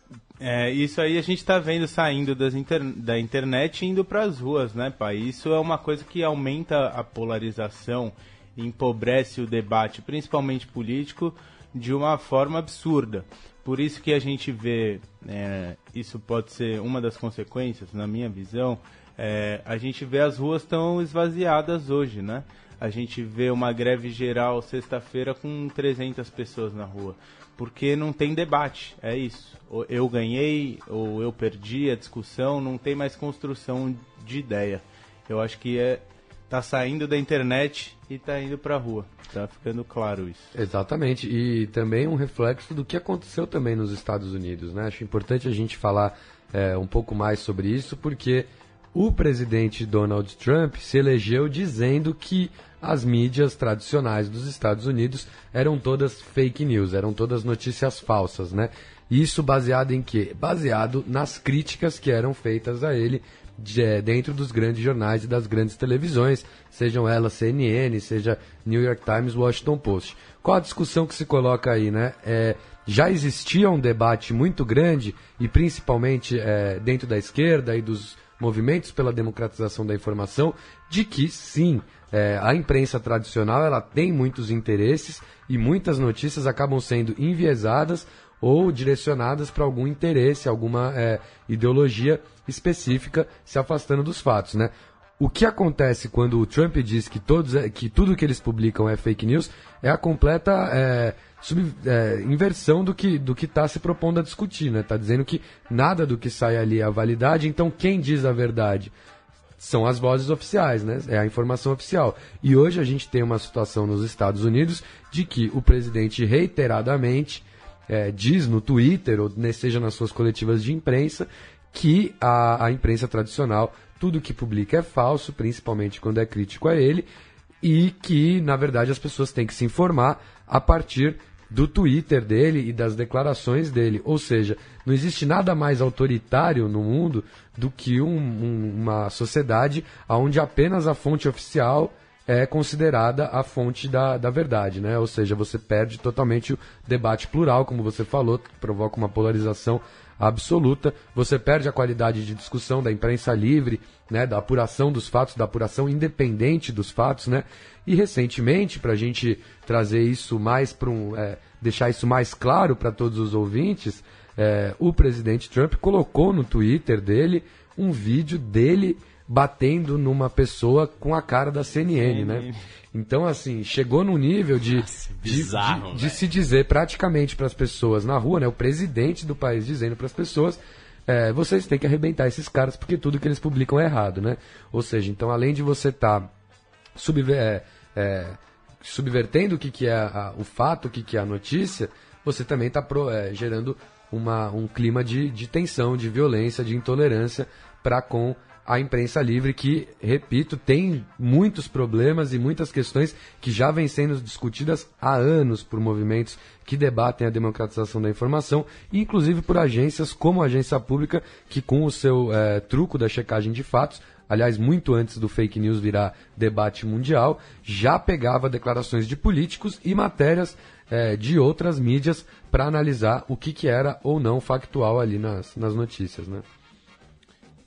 É, isso aí a gente está vendo saindo das inter... da internet e indo para as ruas, né, pai? Isso é uma coisa que aumenta a polarização, empobrece o debate, principalmente político, de uma forma absurda. Por isso que a gente vê, é, isso pode ser uma das consequências, na minha visão, é, a gente vê as ruas tão esvaziadas hoje, né? A gente vê uma greve geral sexta-feira com trezentas pessoas na rua. Porque não tem debate, é isso. Ou eu ganhei, ou eu perdi a discussão, não tem mais construção de ideia. Eu acho que é tá saindo da internet e tá indo pra rua. Tá ficando claro isso. Exatamente, e também um reflexo do que aconteceu também nos Estados Unidos, né? Acho importante a gente falar é, um pouco mais sobre isso, porque o presidente Donald Trump se elegeu dizendo que as mídias tradicionais dos Estados Unidos eram todas fake news, eram todas notícias falsas, né? Isso baseado em quê? Baseado nas críticas que eram feitas a ele de, dentro dos grandes jornais e das grandes televisões, sejam elas C N N, seja New York Times, Washington Post. Qual a discussão que se coloca aí, né? É, já existia um debate muito grande, e principalmente é, dentro da esquerda e dos movimentos pela democratização da informação, de que sim, é, a imprensa tradicional ela tem muitos interesses e muitas notícias acabam sendo enviesadas ou direcionadas para algum interesse, alguma é, ideologia específica, se afastando dos fatos, né? O que acontece quando o Trump diz que, todos, que tudo que eles publicam é fake news é a completa é, sub, é, inversão do que do que está se propondo a discutir, né? Está dizendo que nada do que sai ali é a validade, então quem diz a verdade são as vozes oficiais, né? É a informação oficial. E hoje a gente tem uma situação nos Estados Unidos de que o presidente reiteradamente é, diz no Twitter, ou seja nas suas coletivas de imprensa, que a, a imprensa tradicional, tudo que publica é falso, principalmente quando é crítico a ele, e que, na verdade, as pessoas têm que se informar a partir do Twitter dele e das declarações dele. Ou seja, não existe nada mais autoritário no mundo do que um, um, uma sociedade onde apenas a fonte oficial é considerada a fonte da, da verdade, né? Ou seja, você perde totalmente o debate plural, como você falou, que provoca uma polarização absoluta, você perde a qualidade de discussão da imprensa livre, né, da apuração dos fatos, da apuração independente dos fatos, né? E recentemente, para a gente trazer isso mais para um, é, deixar isso mais claro para todos os ouvintes, é, o presidente Trump colocou no Twitter dele um vídeo dele batendo numa pessoa com a cara da C N N, né? Então, assim, chegou num nível de, Nossa, bizarro, de, de, de se dizer praticamente para as pessoas na rua, né? O presidente do país dizendo para as pessoas, é, vocês têm que arrebentar esses caras porque tudo que eles publicam é errado, né? Ou seja, então, além de você estar tá subver, é, é, subvertendo o que, que é a, o fato, o que, que é a notícia, você também está é, gerando uma, um clima de, de tensão, de violência, de intolerância para com a imprensa livre, que, repito, tem muitos problemas e muitas questões que já vêm sendo discutidas há anos por movimentos que debatem a democratização da informação, inclusive por agências como a Agência Pública, que com o seu é, truco da checagem de fatos, aliás, muito antes do fake news virar debate mundial, já pegava declarações de políticos e matérias é, de outras mídias para analisar o que, que era ou não factual ali nas, nas notícias, né?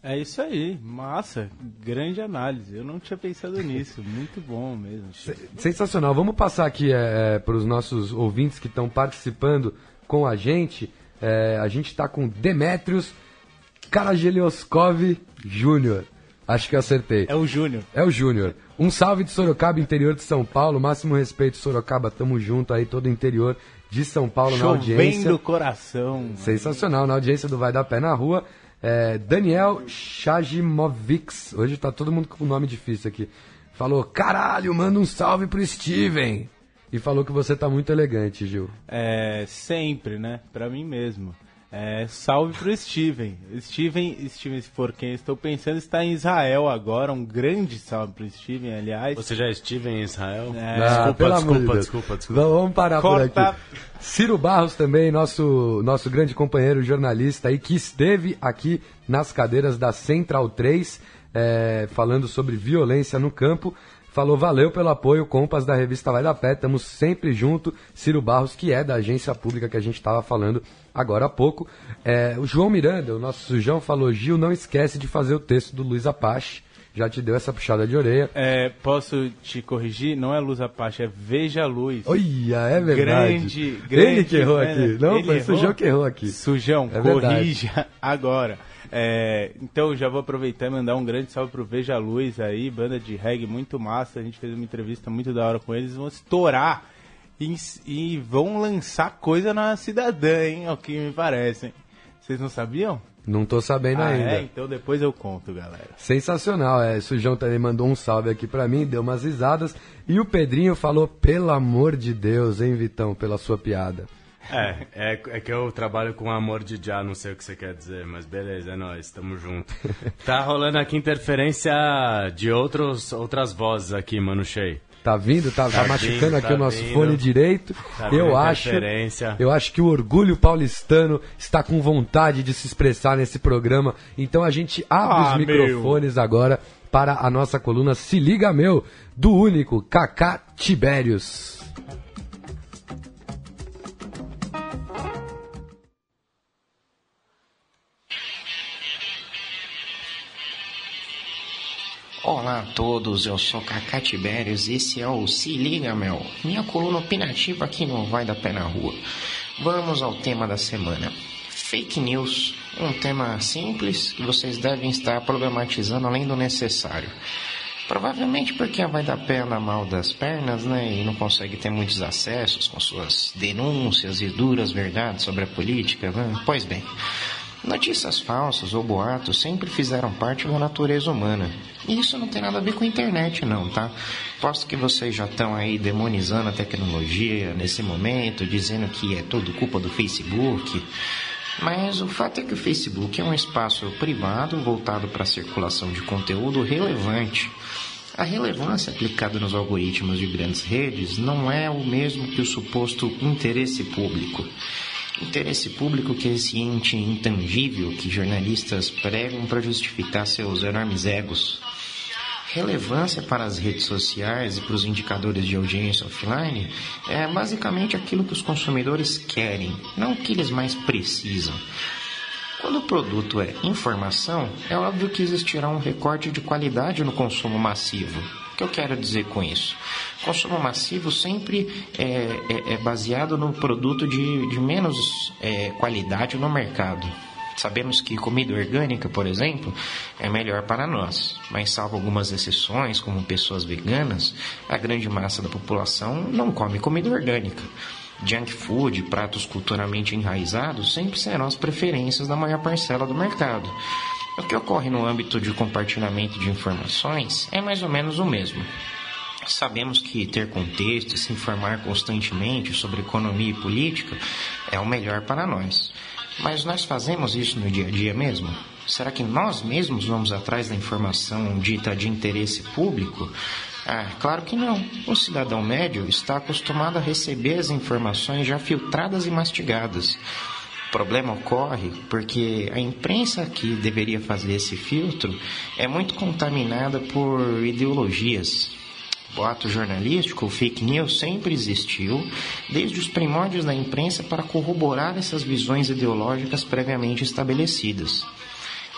É isso aí, massa, grande análise. Eu não tinha pensado nisso, muito bom mesmo. Sensacional. Vamos passar aqui é, para os nossos ouvintes que estão participando com a gente. É, a gente está com Demetrios Karagelioscov Júnior. Acho que eu acertei. É o Júnior. É o Júnior. Um salve de Sorocaba, interior de São Paulo. Máximo respeito, Sorocaba. Tamo junto aí, todo o interior de São Paulo. Chovendo na audiência. o coração. Sensacional, na audiência do Vai Dar Pé na Rua. É, Daniel Chajimovics. Hoje tá todo mundo com nome difícil aqui. Falou, caralho, manda um salve pro Steven. E falou que você tá muito elegante, Gil. É, sempre, né? Pra mim mesmo. É, salve pro Steven. Steven, Steven, se for quem eu estou pensando, está em Israel agora. Um grande salve pro Steven, aliás. Você já estive em Israel? É, ah, desculpa, pelo desculpa, amor de Deus. desculpa, desculpa. Vamos parar Corta. por aqui. Ciro Barros também, nosso, nosso grande companheiro jornalista aí, que esteve aqui nas cadeiras da Central três, é, falando sobre violência no campo. Falou, valeu pelo apoio, compas da revista Vai Dar Pé, estamos sempre junto. Ciro Barros, que é da agência pública que a gente estava falando agora há pouco. É, o João Miranda, o nosso sujão, falou, Gil, não esquece de fazer o texto do Luiz Apache. Já te deu essa puxada de orelha. É, posso te corrigir? Não é Luz Apache, é Veja Luz. Olha, é verdade. Grande, grande. Ele que errou né? aqui. Não, Ele foi o errou? Sujão que errou aqui. Sujão, É corrija verdade. Agora. É, então já vou aproveitar e mandar um grande salve pro Veja Luz aí, banda de reggae muito massa. A gente fez uma entrevista muito da hora com eles. Vão estourar e, e vão lançar coisa na Cidadã, hein? É o que me parece, hein? Vocês não sabiam? Não tô sabendo ah, ainda. É, então depois eu conto, galera. Sensacional, é. O Sujão também mandou um salve aqui pra mim, deu umas risadas. E o Pedrinho falou, pelo amor de Deus, hein, Vitão, pela sua piada. É, é, é que eu trabalho com amor de já, não sei o que você quer dizer, mas beleza, é nóis, tamo junto. Tá rolando aqui interferência de outros, outras vozes aqui, Mano Shea. Tá vindo, tá, tá, tá machucando vindo, aqui tá o nosso vindo. Fone direito. Tá eu acho, eu acho que o orgulho paulistano está com vontade de se expressar nesse programa. Então a gente abre ah, os microfones meu. agora para a nossa coluna Se Liga Meu, do único Kaká Tibérios. Olá a todos, eu sou Kaká Tibérios e esse é o Se Liga Meu, minha coluna opinativa aqui no Vai Dar Pé na Rua. Vamos ao tema da semana. Fake news, um tema simples que vocês devem estar problematizando além do necessário. Provavelmente porque Vai Dar Pé anda mal das pernas, né, e não consegue ter muitos acessos com suas denúncias e duras verdades sobre a política, né? Pois bem, notícias falsas ou boatos sempre fizeram parte da natureza humana. E isso não tem nada a ver com a internet não, tá? Posto que vocês já estão aí demonizando a tecnologia nesse momento, dizendo que é tudo culpa do Facebook. Mas o fato é que o Facebook é um espaço privado voltado para a circulação de conteúdo relevante. A relevância aplicada nos algoritmos de grandes redes não é o mesmo que o suposto interesse público. Interesse público que é esse ente intangível que jornalistas pregam para justificar seus enormes egos. Relevância para as redes sociais e para os indicadores de audiência offline é basicamente aquilo que os consumidores querem, não o que eles mais precisam. Quando o produto é informação, é óbvio que existirá um recorte de qualidade no consumo massivo. O que eu quero dizer com isso? O consumo massivo sempre é, é, é baseado no produto de, de menos é, qualidade no mercado. Sabemos que comida orgânica, por exemplo, é melhor para nós, mas salvo algumas exceções, como pessoas veganas, a grande massa da população não come comida orgânica. Junk food, pratos culturalmente enraizados, sempre serão as preferências da maior parcela do mercado. O que ocorre no âmbito de compartilhamento de informações é mais ou menos o mesmo. Sabemos que ter contexto e se informar constantemente sobre economia e política é o melhor para nós. Mas nós fazemos isso no dia a dia mesmo? Será que nós mesmos vamos atrás da informação dita de interesse público? Ah, claro que não. O cidadão médio está acostumado a receber as informações já filtradas e mastigadas. O problema ocorre porque a imprensa que deveria fazer esse filtro é muito contaminada por ideologias. O ato jornalístico, o fake news, sempre existiu, desde os primórdios da imprensa para corroborar essas visões ideológicas previamente estabelecidas.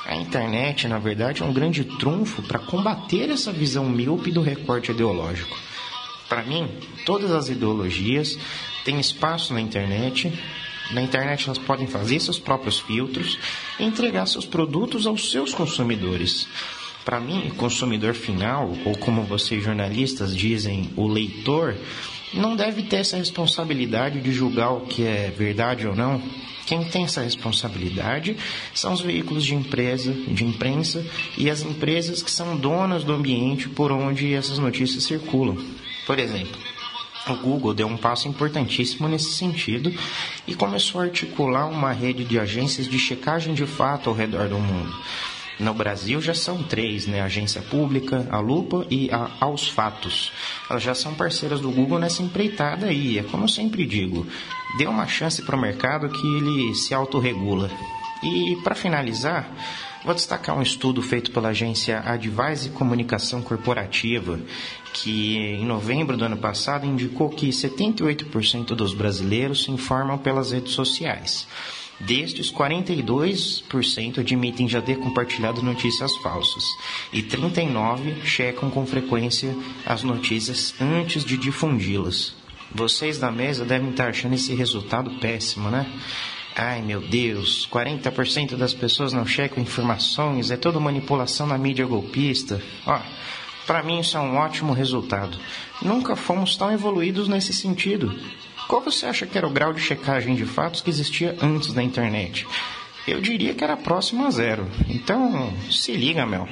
A internet, na verdade, é um grande trunfo para combater essa visão míope do recorte ideológico. Para mim, todas as ideologias têm espaço na internet. Na internet elas podem fazer seus próprios filtros e entregar seus produtos aos seus consumidores. Para mim, o consumidor final, ou como vocês jornalistas dizem, o leitor, não deve ter essa responsabilidade de julgar o que é verdade ou não. Quem tem essa responsabilidade são os veículos de, empresa, de imprensa e as empresas que são donas do ambiente por onde essas notícias circulam. Por exemplo, o Google deu um passo importantíssimo nesse sentido e começou a articular uma rede de agências de checagem de fato ao redor do mundo. No Brasil já são três, né? A Agência Pública, a Lupa e a Aos Fatos. Elas já são parceiras do Google nessa empreitada aí. É como eu sempre digo, dê uma chance para o mercado que ele se autorregula. E para finalizar, vou destacar um estudo feito pela agência Advise Comunicação Corporativa, que em novembro do ano passado indicou que setenta e oito por cento dos brasileiros se informam pelas redes sociais. Destes, quarenta e dois por cento admitem já ter compartilhado notícias falsas e trinta e nove por cento checam com frequência as notícias antes de difundi-las. Vocês da mesa devem estar achando esse resultado péssimo, né? Ai, meu Deus, quarenta por cento das pessoas não checam informações, é toda manipulação na mídia golpista. Ó, para mim isso é um ótimo resultado. Nunca fomos tão evoluídos nesse sentido. Qual você acha que era o grau de checagem de fatos que existia antes da internet? Eu diria que era próximo a zero. Então, se liga, Mel.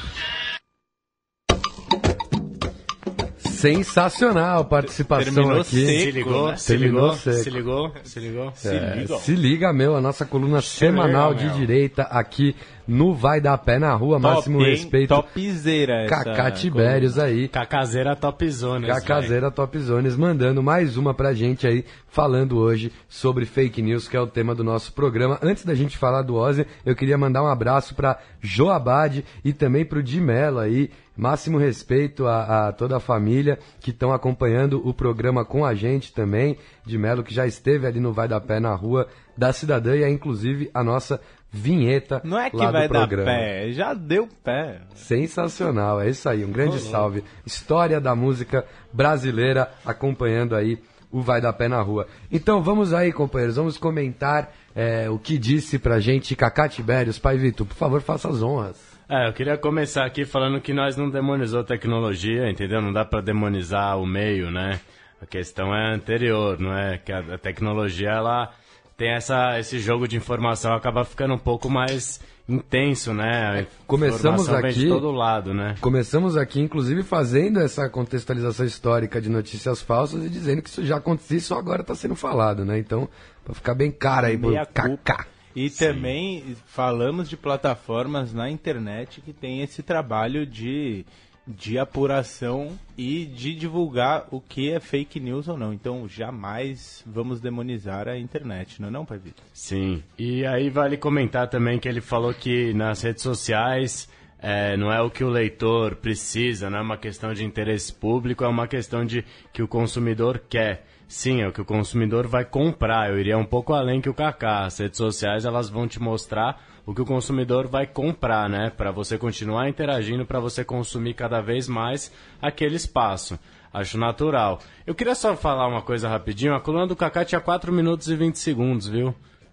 Sensacional a participação Terminou aqui. seco, Se ligou, né? se ligou, seco. se ligou, se ligou. Se É, liga. se liga, meu, a nossa coluna semanal liga, de meu. direita aqui no Vai Dar Pé na Rua. Máximo Top, hein? respeito. Topzera essa Cacá Tibérios aí. Cacazeira Top Zones. Cacazeira Top Zones mandando mais uma pra gente aí, falando hoje sobre fake news, que é o tema do nosso programa. Antes da gente falar do Ozzy, eu queria mandar um abraço pra Joabad e também pro Di Mello aí. Máximo respeito a, a toda a família que estão acompanhando o programa com a gente também. Di Mello, que já esteve ali no Vai Dar Pé na Rua da Cidadã e é inclusive a nossa vinheta Não é que lá vai do dar programa. pé, já deu pé. Sensacional, é isso aí, um grande salve. História da música brasileira acompanhando aí o Vai Dar Pé na Rua. Então vamos aí, companheiros, vamos comentar é, o que disse pra gente Cacá Tibérios. Pai Vitor, por favor, faça as honras. É, eu queria começar aqui falando que nós não demonizou tecnologia, entendeu? Não dá pra demonizar o meio, né? A questão é anterior, não é? Que a, a tecnologia, ela tem essa, esse jogo de informação, acaba ficando um pouco mais intenso, né? A Começamos informação vem aqui, de todo lado, né? Começamos aqui, inclusive, fazendo essa contextualização histórica de notícias falsas e dizendo que isso já acontecia e só agora está sendo falado, né? Então, para ficar bem cara aí pro Meia culpa. Cacá. E também falamos de plataformas na internet que tem esse trabalho de, de apuração e de divulgar o que é fake news ou não. Então, jamais vamos demonizar a internet, não é não, Pai Vitor? Sim, e aí vale comentar também que ele falou que nas redes sociais é, não é o que o leitor precisa, não é uma questão de interesse público, é uma questão de que o consumidor quer. Sim, é o que o consumidor vai comprar. Eu iria um pouco além que o Cacá. As redes sociais, elas vão te mostrar o que o consumidor vai comprar, né? Para você continuar interagindo, para você consumir cada vez mais aquele espaço. Acho natural. Eu queria só falar uma coisa rapidinho. A coluna do Cacá tinha quatro minutos e vinte segundos, viu?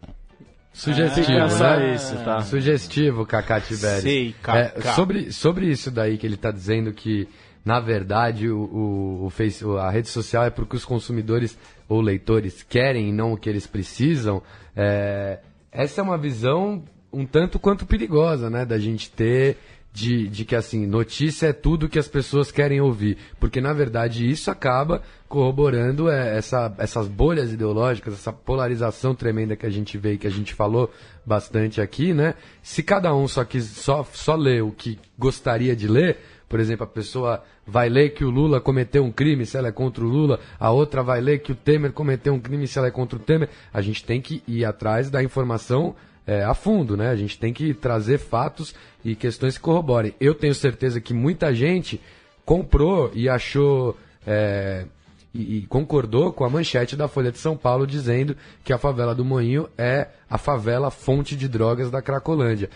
Sugestivo, é, só né? isso, tá? Sugestivo, Cacá Tibérios. Sei, Cacá. É, sobre, sobre isso daí que ele está dizendo que, na verdade, o, o, o face, a rede social é porque os consumidores ou leitores querem e não o que eles precisam, é, essa é uma visão um tanto quanto perigosa, né? Da gente ter de, de que, assim, notícia é tudo que as pessoas querem ouvir. Porque, na verdade, isso acaba corroborando é, essa, essas bolhas ideológicas, essa polarização tremenda que a gente vê e que a gente falou bastante aqui, né? Se cada um só, quis, só, só lê o que gostaria de ler, por exemplo, a pessoa vai ler que o Lula cometeu um crime se ela é contra o Lula, a outra vai ler que o Temer cometeu um crime se ela é contra o Temer, a gente tem que ir atrás da informação é, a fundo, né? A gente tem que trazer fatos e questões que corroborem. Eu tenho certeza que muita gente comprou e achou é, e, e concordou com a manchete da Folha de São Paulo dizendo que a favela do Moinho é a favela fonte de drogas da Cracolândia.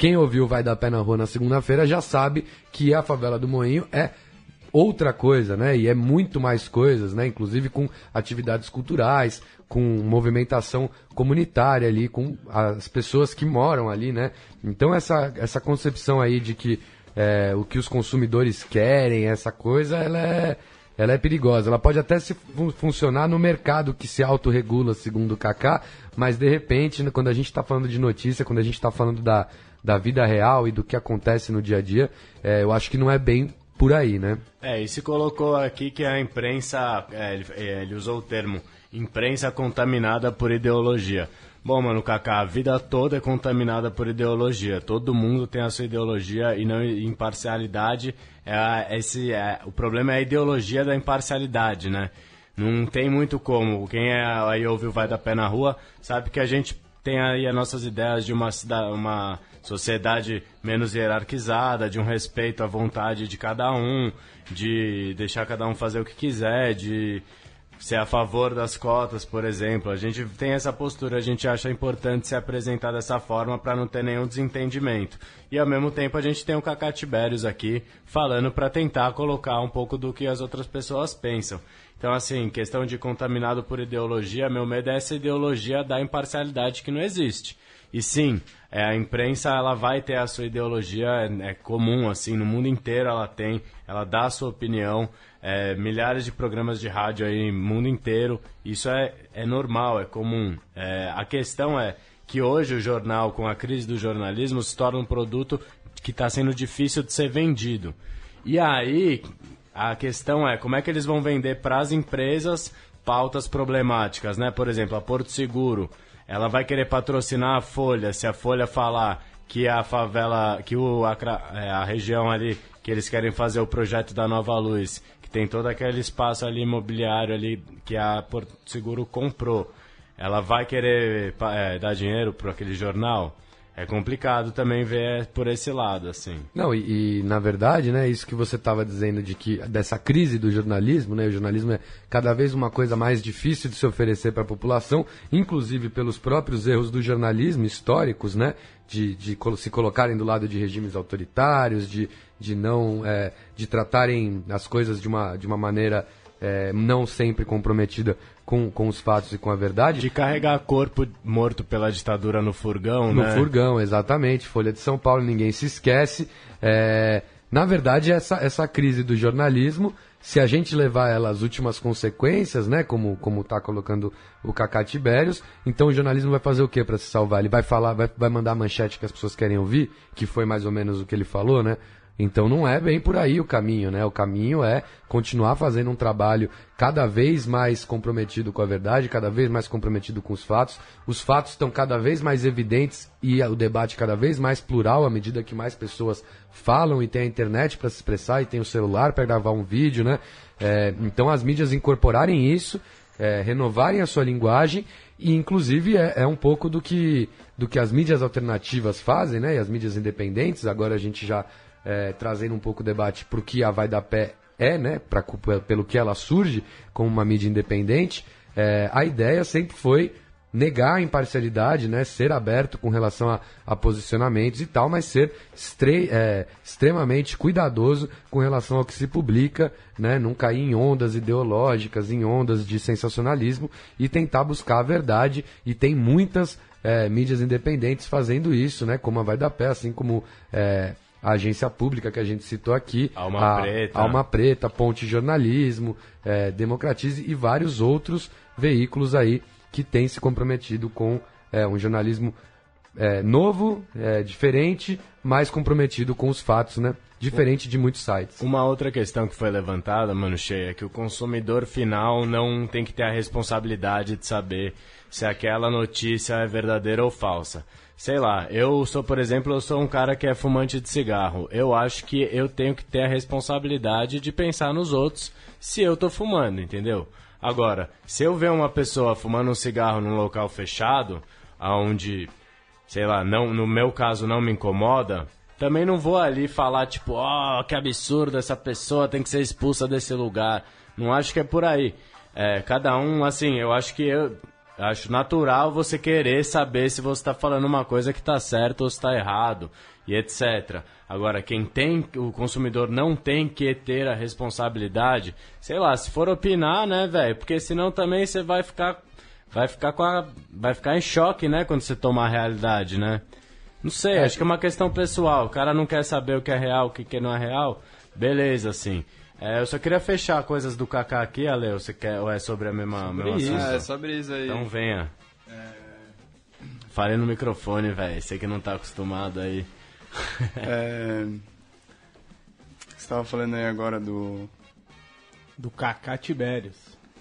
quem ouviu Vai Dar Pé na Rua na segunda-feira já sabe que a Favela do Moinho é outra coisa, né? E é muito mais coisas, né? Inclusive com atividades culturais, com movimentação comunitária ali, com as pessoas que moram ali, né? Então essa, essa concepção aí de que é, o que os consumidores querem, essa coisa, ela é, ela é perigosa. Ela pode até se fun- funcionar no mercado que se autorregula, segundo o Kaká, mas de repente, quando a gente está falando de notícia, quando a gente está falando da, da vida real e do que acontece no dia a dia, é, eu acho que não é bem por aí, né? É, e se colocou aqui que a imprensa, é, ele, ele usou o termo imprensa contaminada por ideologia. Bom, mano, Kaká, a vida toda é contaminada por ideologia. Todo mundo tem a sua ideologia e não imparcialidade. É, esse, é, o problema é a ideologia da imparcialidade, né? Não tem muito como. Quem é, aí ouve o Vai Dar Pé na Rua sabe que a gente tem aí as nossas ideias de uma, uma sociedade menos hierarquizada, de um respeito à vontade de cada um, de deixar cada um fazer o que quiser, de ser a favor das cotas, por exemplo. A gente tem essa postura, a gente acha importante se apresentar dessa forma para não ter nenhum desentendimento. E ao mesmo tempo a gente tem o Kaká Tibérios aqui falando para tentar colocar um pouco do que as outras pessoas pensam. Então, assim, questão de contaminado por ideologia, meu medo é essa ideologia da imparcialidade que não existe. E sim, é, a imprensa ela vai ter a sua ideologia, é, é comum, assim, no mundo inteiro ela tem, ela dá a sua opinião, é, milhares de programas de rádio aí no mundo inteiro, isso é, é normal, é comum. É, a questão é que hoje o jornal, com a crise do jornalismo, se torna um produto que está sendo difícil de ser vendido. E aí, a questão é como é que eles vão vender para as empresas pautas problemáticas, né? Por exemplo, a Porto Seguro, ela vai querer patrocinar a Folha, se a Folha falar que a favela, que o, a, a região ali, que eles querem fazer o projeto da Nova Luz, que tem todo aquele espaço ali imobiliário ali que a Porto Seguro comprou, ela vai querer é, dar dinheiro para aquele jornal? É complicado também ver por esse lado, assim. Não, e, e na verdade, né, isso que você estava dizendo de que dessa crise do jornalismo, né, o jornalismo é cada vez uma coisa mais difícil de se oferecer para a população, inclusive pelos próprios erros do jornalismo históricos, né, de, de se colocarem do lado de regimes autoritários, de, de não, é, de tratarem as coisas de uma, de uma maneira é, não sempre comprometida com, com os fatos e com a verdade. De carregar corpo morto pela ditadura no furgão, no né? No furgão, exatamente. Folha de São Paulo, ninguém se esquece. É, na verdade, essa, essa crise do jornalismo, se a gente levar ela às últimas consequências, né, como como está colocando o Kaká Tibérios, então o jornalismo vai fazer o quê para se salvar? Ele vai falar, vai, vai mandar a manchete que as pessoas querem ouvir, que foi mais ou menos o que ele falou, né? Então não é bem por aí o caminho, né? O caminho é continuar fazendo um trabalho cada vez mais comprometido com a verdade, cada vez mais comprometido com os fatos. Os fatos estão cada vez mais evidentes e o debate cada vez mais plural à medida que mais pessoas falam e tem a internet para se expressar e tem o celular para gravar um vídeo, né? É, então as mídias incorporarem isso, é, renovarem a sua linguagem e inclusive é, é um pouco do que, do que as mídias alternativas fazem, né? E as mídias independentes, agora a gente já É, trazendo um pouco o debate para o que a Vai Dar Pé é, né, pra, pelo que ela surge como uma mídia independente, é, a ideia sempre foi negar a imparcialidade, né, ser aberto com relação a, a posicionamentos e tal, mas ser estre, é, extremamente cuidadoso com relação ao que se publica, né, não cair em ondas ideológicas, em ondas de sensacionalismo e tentar buscar a verdade, e tem muitas é, mídias independentes fazendo isso, né, como a Vai Dar Pé, assim como é, a agência pública que a gente citou aqui, Alma a Preta, Alma Preta, Ponte Jornalismo, é, Democratize e vários outros veículos aí que têm se comprometido com é, um jornalismo é, novo, é, diferente, mais comprometido com os fatos, né? Diferente de muitos sites. Uma outra questão que foi levantada, Mano Cheia, é que o consumidor final não tem que ter a responsabilidade de saber se aquela notícia é verdadeira ou falsa. Sei lá, eu sou, por exemplo, eu sou um cara que é fumante de cigarro. Eu acho que eu tenho que ter a responsabilidade de pensar nos outros se eu tô fumando, entendeu? Agora, se eu ver uma pessoa fumando um cigarro num local fechado, onde, sei lá, não, no meu caso não me incomoda, também não vou ali falar tipo, ó, oh, que absurdo, essa pessoa tem que ser expulsa desse lugar. Não acho que é por aí. É, cada um, assim, eu acho que eu... acho natural você querer saber se você está falando uma coisa que está certo ou se está errado, e etcétera. Agora, quem tem, o consumidor não tem que ter a responsabilidade, sei lá, se for opinar, né, velho? Porque senão também você vai ficar, vai ficar com a, vai ficar em choque, né, quando você tomar a realidade, né? Não sei, é. Acho que é uma questão pessoal. O cara não quer saber o que é real, o que não é real. Beleza, assim. É, eu só queria fechar coisas do Kaká aqui, Ale, ou, você quer, ou é sobre a mesma, sobre mesma isso. assunto? É, sobre isso aí. Então venha. É... Falei no microfone, velho. Sei que não tá acostumado aí. É... Você tava falando aí agora do... Do Kaká Tibérios.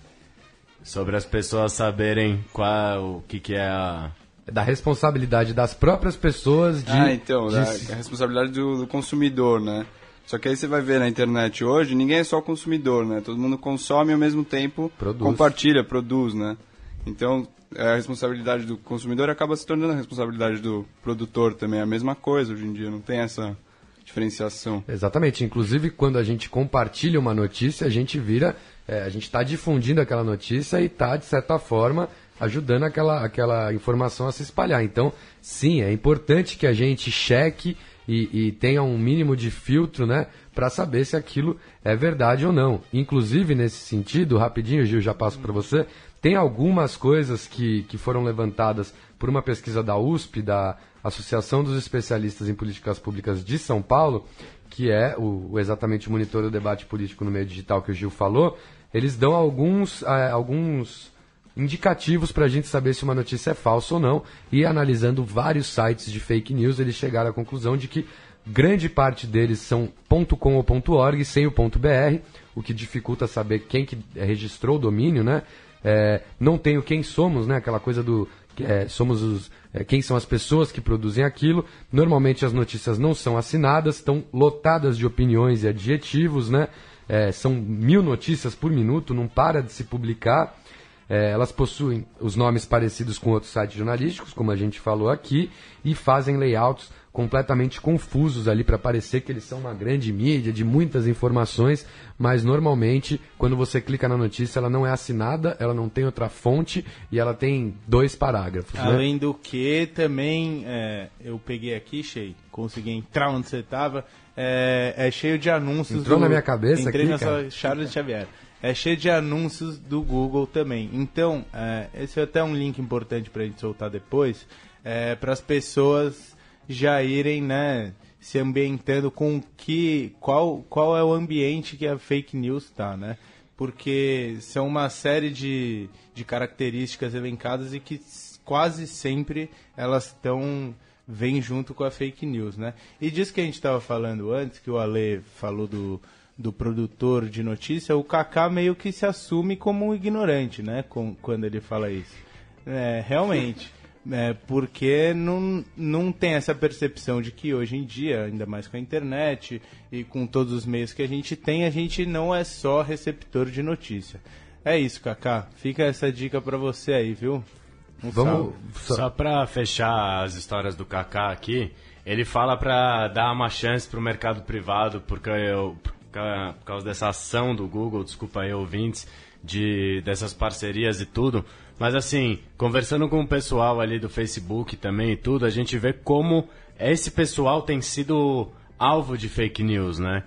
Sobre as pessoas saberem qual, o que que é a... Da responsabilidade das próprias pessoas de... Ah, então, de... da, da responsabilidade do, do consumidor, né? Só que aí você vai ver na internet hoje, ninguém é só consumidor, né? Todo mundo consome e ao mesmo tempo produz. compartilha, produz, né? Então, a responsabilidade do consumidor acaba se tornando a responsabilidade do produtor também. É a mesma coisa hoje em dia, não tem essa diferenciação. Exatamente. Inclusive, quando a gente compartilha uma notícia, a gente vira... É, a gente está difundindo aquela notícia e está, de certa forma, ajudando aquela, aquela informação a se espalhar. Então, sim, é importante que a gente cheque e, e tenha um mínimo de filtro, né, para saber se aquilo é verdade ou não. Inclusive, nesse sentido, rapidinho, Gil, já passo para você, tem algumas coisas que, que foram levantadas por uma pesquisa da U S P, da Associação dos Especialistas em Políticas Públicas de São Paulo, que é o, o exatamente o monitor do debate político no meio digital que o Gil falou. Eles dão alguns, é, alguns indicativos para a gente saber se uma notícia é falsa ou não, e analisando vários sites de fake news, eles chegaram à conclusão de que grande parte deles são .com ou .org, sem o .br, o que dificulta saber quem que registrou o domínio, né? É, não tem o quem somos, né? Aquela coisa do é, somos os, é, quem são as pessoas que produzem aquilo. Normalmente as notícias não são assinadas, estão lotadas de opiniões e adjetivos, né? É, são mil notícias por minuto, não para de se publicar. É, elas possuem os nomes parecidos com outros sites jornalísticos, como a gente falou aqui, e fazem layouts completamente confusos ali para parecer que eles são uma grande mídia de muitas informações, mas normalmente quando você clica na notícia ela não é assinada, ela não tem outra fonte e ela tem dois parágrafos. Além né? do que também é, eu peguei aqui, Shei, consegui entrar onde você estava, é, é cheio de anúncios. Entrou do, na minha cabeça entrei aqui, na cara. sua Charles Xavier. É cheio de anúncios do Google também. Então, é, esse é até um link importante para a gente soltar depois, é, para as pessoas já irem, né, se ambientando com que, qual, qual é o ambiente que a fake news está, né? Porque são uma série de, de características elencadas e que quase sempre elas estão, vêm junto com a fake news, né? E disso que a gente estava falando antes, que o Ale falou do, do produtor de notícia, o Kaká meio que se assume como um ignorante, né? Com, quando ele fala isso. É, realmente. É, porque não, não tem essa percepção de que hoje em dia, ainda mais com a internet e com todos os meios que a gente tem, a gente não é só receptor de notícia. É isso, Kaká. Fica essa dica pra você aí, viu? Um Vamos só... só pra fechar as histórias do Kaká aqui, ele fala pra dar uma chance pro mercado privado, porque eu, por causa dessa ação do Google, desculpa aí, ouvintes, de, dessas parcerias e tudo. Mas assim, conversando com o pessoal ali do Facebook também e tudo, a gente vê como esse pessoal tem sido alvo de fake news, né?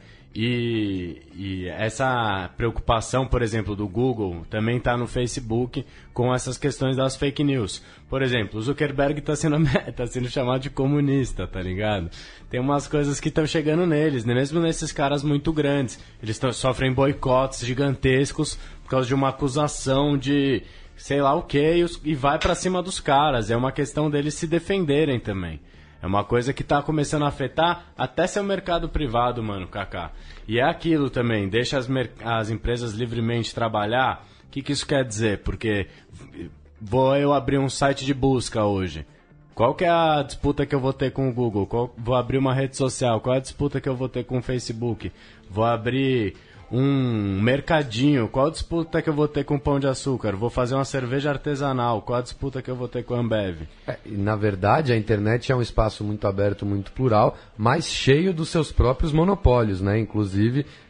E, e essa preocupação, por exemplo, do Google também está no Facebook com essas questões das fake news. Por exemplo, o Zuckerberg está sendo, tá sendo chamado de comunista, tá ligado? Tem umas coisas que estão chegando neles, né? Mesmo nesses caras muito grandes. Eles tão, sofrem boicotes gigantescos por causa de uma acusação de sei lá o que, e, e vai pra cima dos caras. É uma questão deles se defenderem também. É uma coisa que tá começando a afetar até seu mercado privado, mano, Kaká. E é aquilo também, deixa as, as empresas livremente trabalhar. O que, que isso quer dizer? Porque vou eu abrir um site de busca hoje. Qual que é a disputa que eu vou ter com o Google? Qual, vou abrir uma rede social. Qual é a disputa que eu vou ter com o Facebook? Vou abrir um mercadinho, qual a disputa que eu vou ter com o Pão de Açúcar? Vou fazer uma cerveja artesanal, qual a disputa que eu vou ter com a Ambev? É, na verdade, a internet é um espaço muito aberto, muito plural, mas cheio dos seus próprios monopólios, né? Inclusive,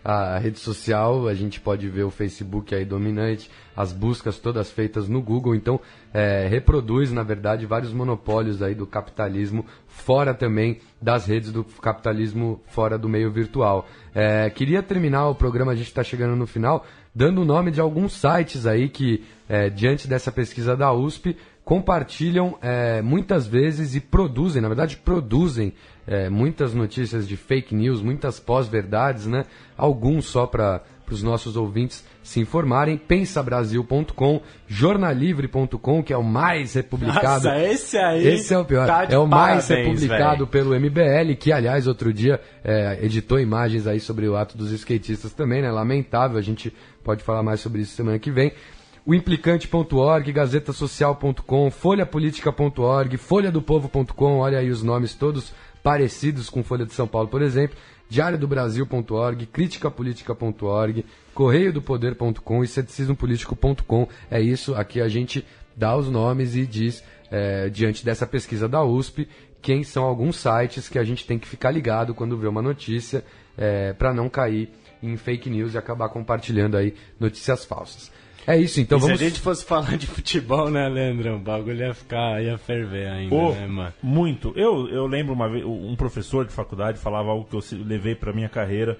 a rede social, a gente pode ver o Facebook aí dominante, as buscas todas feitas no Google, então é, reproduz, na verdade, vários monopólios aí do capitalismo, fora também das redes do capitalismo, fora do meio virtual. É, queria terminar o programa, a gente está chegando no final, dando o nome de alguns sites aí que, é, diante dessa pesquisa da U S P, compartilham é, muitas vezes e produzem, na verdade produzem é, muitas notícias de fake news, muitas pós-verdades, né? Alguns só para os nossos ouvintes se informarem. pensa brasil ponto com, jornalivre ponto com, que é o mais republicado. Nossa, esse aí esse é o pior. Tá de é o mais parabéns, republicado véio. Pelo M B L, que aliás outro dia é, editou imagens aí sobre o ato dos skatistas também, né? Lamentável, a gente pode falar mais sobre isso semana que vem. O implicante ponto org, gazeta social ponto com, folha política ponto org, folha do povo ponto com, olha aí os nomes todos parecidos com Folha de São Paulo, por exemplo, diário do brasil ponto org, crítica política ponto org, correio do poder ponto com e ceticismo político ponto com. É isso, aqui a gente dá os nomes e diz, é, diante dessa pesquisa da U S P, quem são alguns sites que a gente tem que ficar ligado quando vê uma notícia, é, para não cair em fake news e acabar compartilhando aí notícias falsas. É isso, então e vamos... Se a gente fosse falar de futebol, né, Leandrão? O bagulho ia ficar, ia ferver ainda, Pô, né, mano? Muito. Eu, eu lembro uma vez, um professor de faculdade falava algo que eu levei pra minha carreira,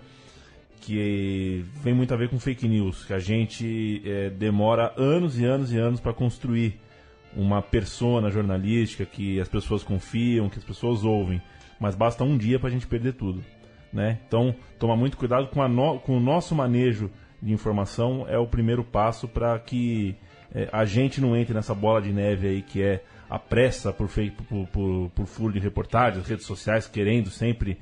que vem muito a ver com fake news, que a gente é, demora anos e anos e anos para construir uma persona jornalística que as pessoas confiam, que as pessoas ouvem, mas basta um dia pra gente perder tudo, né? Então, tomar muito cuidado com, a no, com o nosso manejo de informação é o primeiro passo para que é, a gente não entre nessa bola de neve aí que é a pressa por, feito, por, por, por furo de reportagem, as redes sociais querendo sempre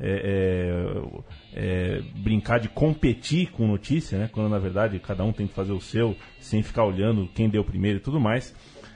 é, é, é, brincar de competir com notícia, né? Quando na verdade cada um tem que fazer o seu sem ficar olhando quem deu primeiro e tudo mais.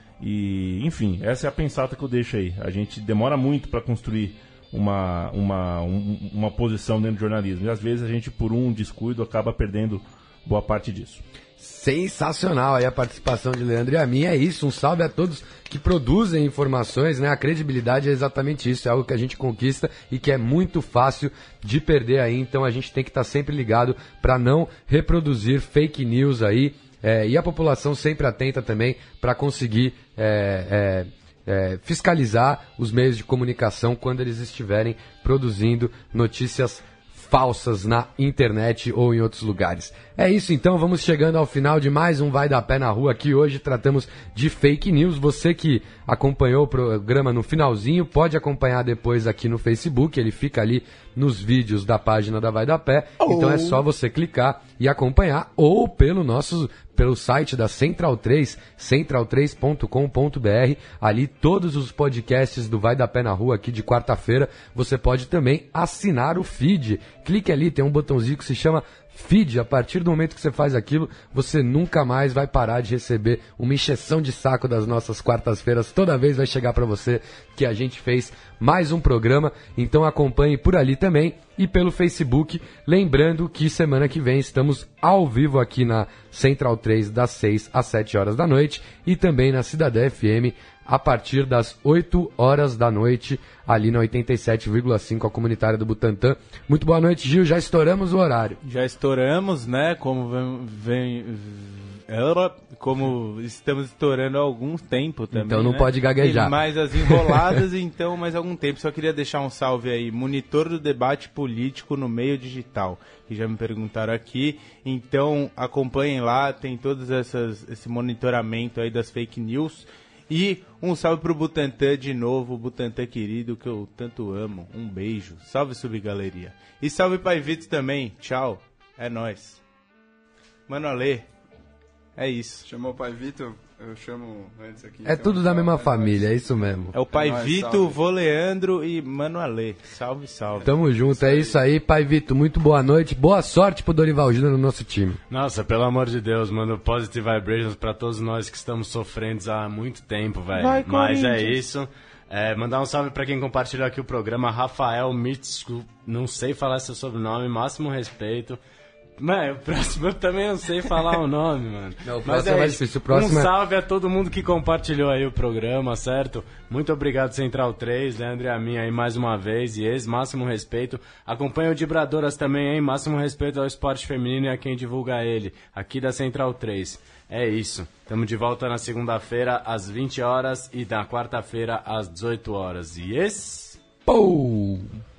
E enfim, essa é a pensata que eu deixo aí. A gente demora muito para construir uma, uma, um, uma posição dentro do jornalismo. E às vezes a gente, por um descuido, acaba perdendo boa parte disso. Sensacional aí a participação de Leandro e a minha. É isso, um salve a todos que produzem informações, né? A credibilidade é exatamente isso, é algo que a gente conquista e que é muito fácil de perder aí, então a gente tem que estar sempre ligado para não reproduzir fake news aí, é, e a população sempre atenta também para conseguir é, é, É, fiscalizar os meios de comunicação quando eles estiverem produzindo notícias falsas na internet ou em outros lugares. É isso então, vamos chegando ao final de mais um Vai Dar Pé na Rua, que hoje tratamos de fake news. Você que acompanhou o programa no finalzinho, pode acompanhar depois aqui no Facebook, ele fica ali nos vídeos da página da Vai Dar Pé, oh. Então é só você clicar e acompanhar, ou pelo nosso... pelo site da Central três, central três ponto com ponto b r, ali todos os podcasts do Vai Dar Pé na Rua aqui de quarta-feira, você pode também assinar o feed, clique ali, tem um botãozinho que se chama feed, a partir do momento que você faz aquilo, você nunca mais vai parar de receber uma encheção de saco das nossas quartas-feiras, toda vez vai chegar para você que a gente fez mais um programa, então acompanhe por ali também e pelo Facebook, lembrando que semana que vem estamos ao vivo aqui na Central três das seis às sete horas da noite e também na Cidadé F M a partir das oito horas da noite, ali na oitenta e sete vírgula cinco, a comunitária do Butantã. Muito boa noite, Gil, já estouramos o horário. Já estouramos, né, como vem... vem... como estamos estourando há algum tempo também, então não né? pode gaguejar. E mais as enroladas, então, mais algum tempo. Só queria deixar um salve aí, monitor do debate político no meio digital, que já me perguntaram aqui. Então, acompanhem lá, tem todos essas, esse monitoramento aí das fake news. E um salve pro Butantã de novo, Butantã querido, que eu tanto amo. Um beijo. Salve, Subgaleria. E salve Pai Vitor também. Tchau. É nóis. Mano Alê. É isso. Chamou o Pai Vitor, eu chamo antes aqui. É então, tudo da mesma é família, nóis. é isso mesmo. É o Pai É nóis, Vitor, salve. vô Leandro e Mano Alê. Salve, salve. Tamo junto, isso é isso aí, Pai Vitor. Muito boa noite, boa sorte pro Dorival Júnior no nosso time. Nossa, pelo amor de Deus, mano, positive vibrations pra todos nós que estamos sofrendo há muito tempo, velho. Mas é isso. É, mandar um salve pra quem compartilhou aqui o programa, Rafael Mitsu, não sei falar seu sobrenome, máximo respeito. Mano, o próximo eu também não sei falar o nome, mano. Não, o Mas próximo é é mais isso. difícil. O próximo um é- salve a todo mundo que compartilhou aí o programa, certo? Muito obrigado, Central três, Leandro e a mim aí mais uma vez. E ex, máximo respeito. Acompanha o Dibradoras também, hein? Máximo respeito ao esporte feminino e a quem divulga ele. Aqui da Central três. É isso. Tamo de volta na segunda-feira às vinte horas e na quarta-feira às dezoito horas. Yes! Pou!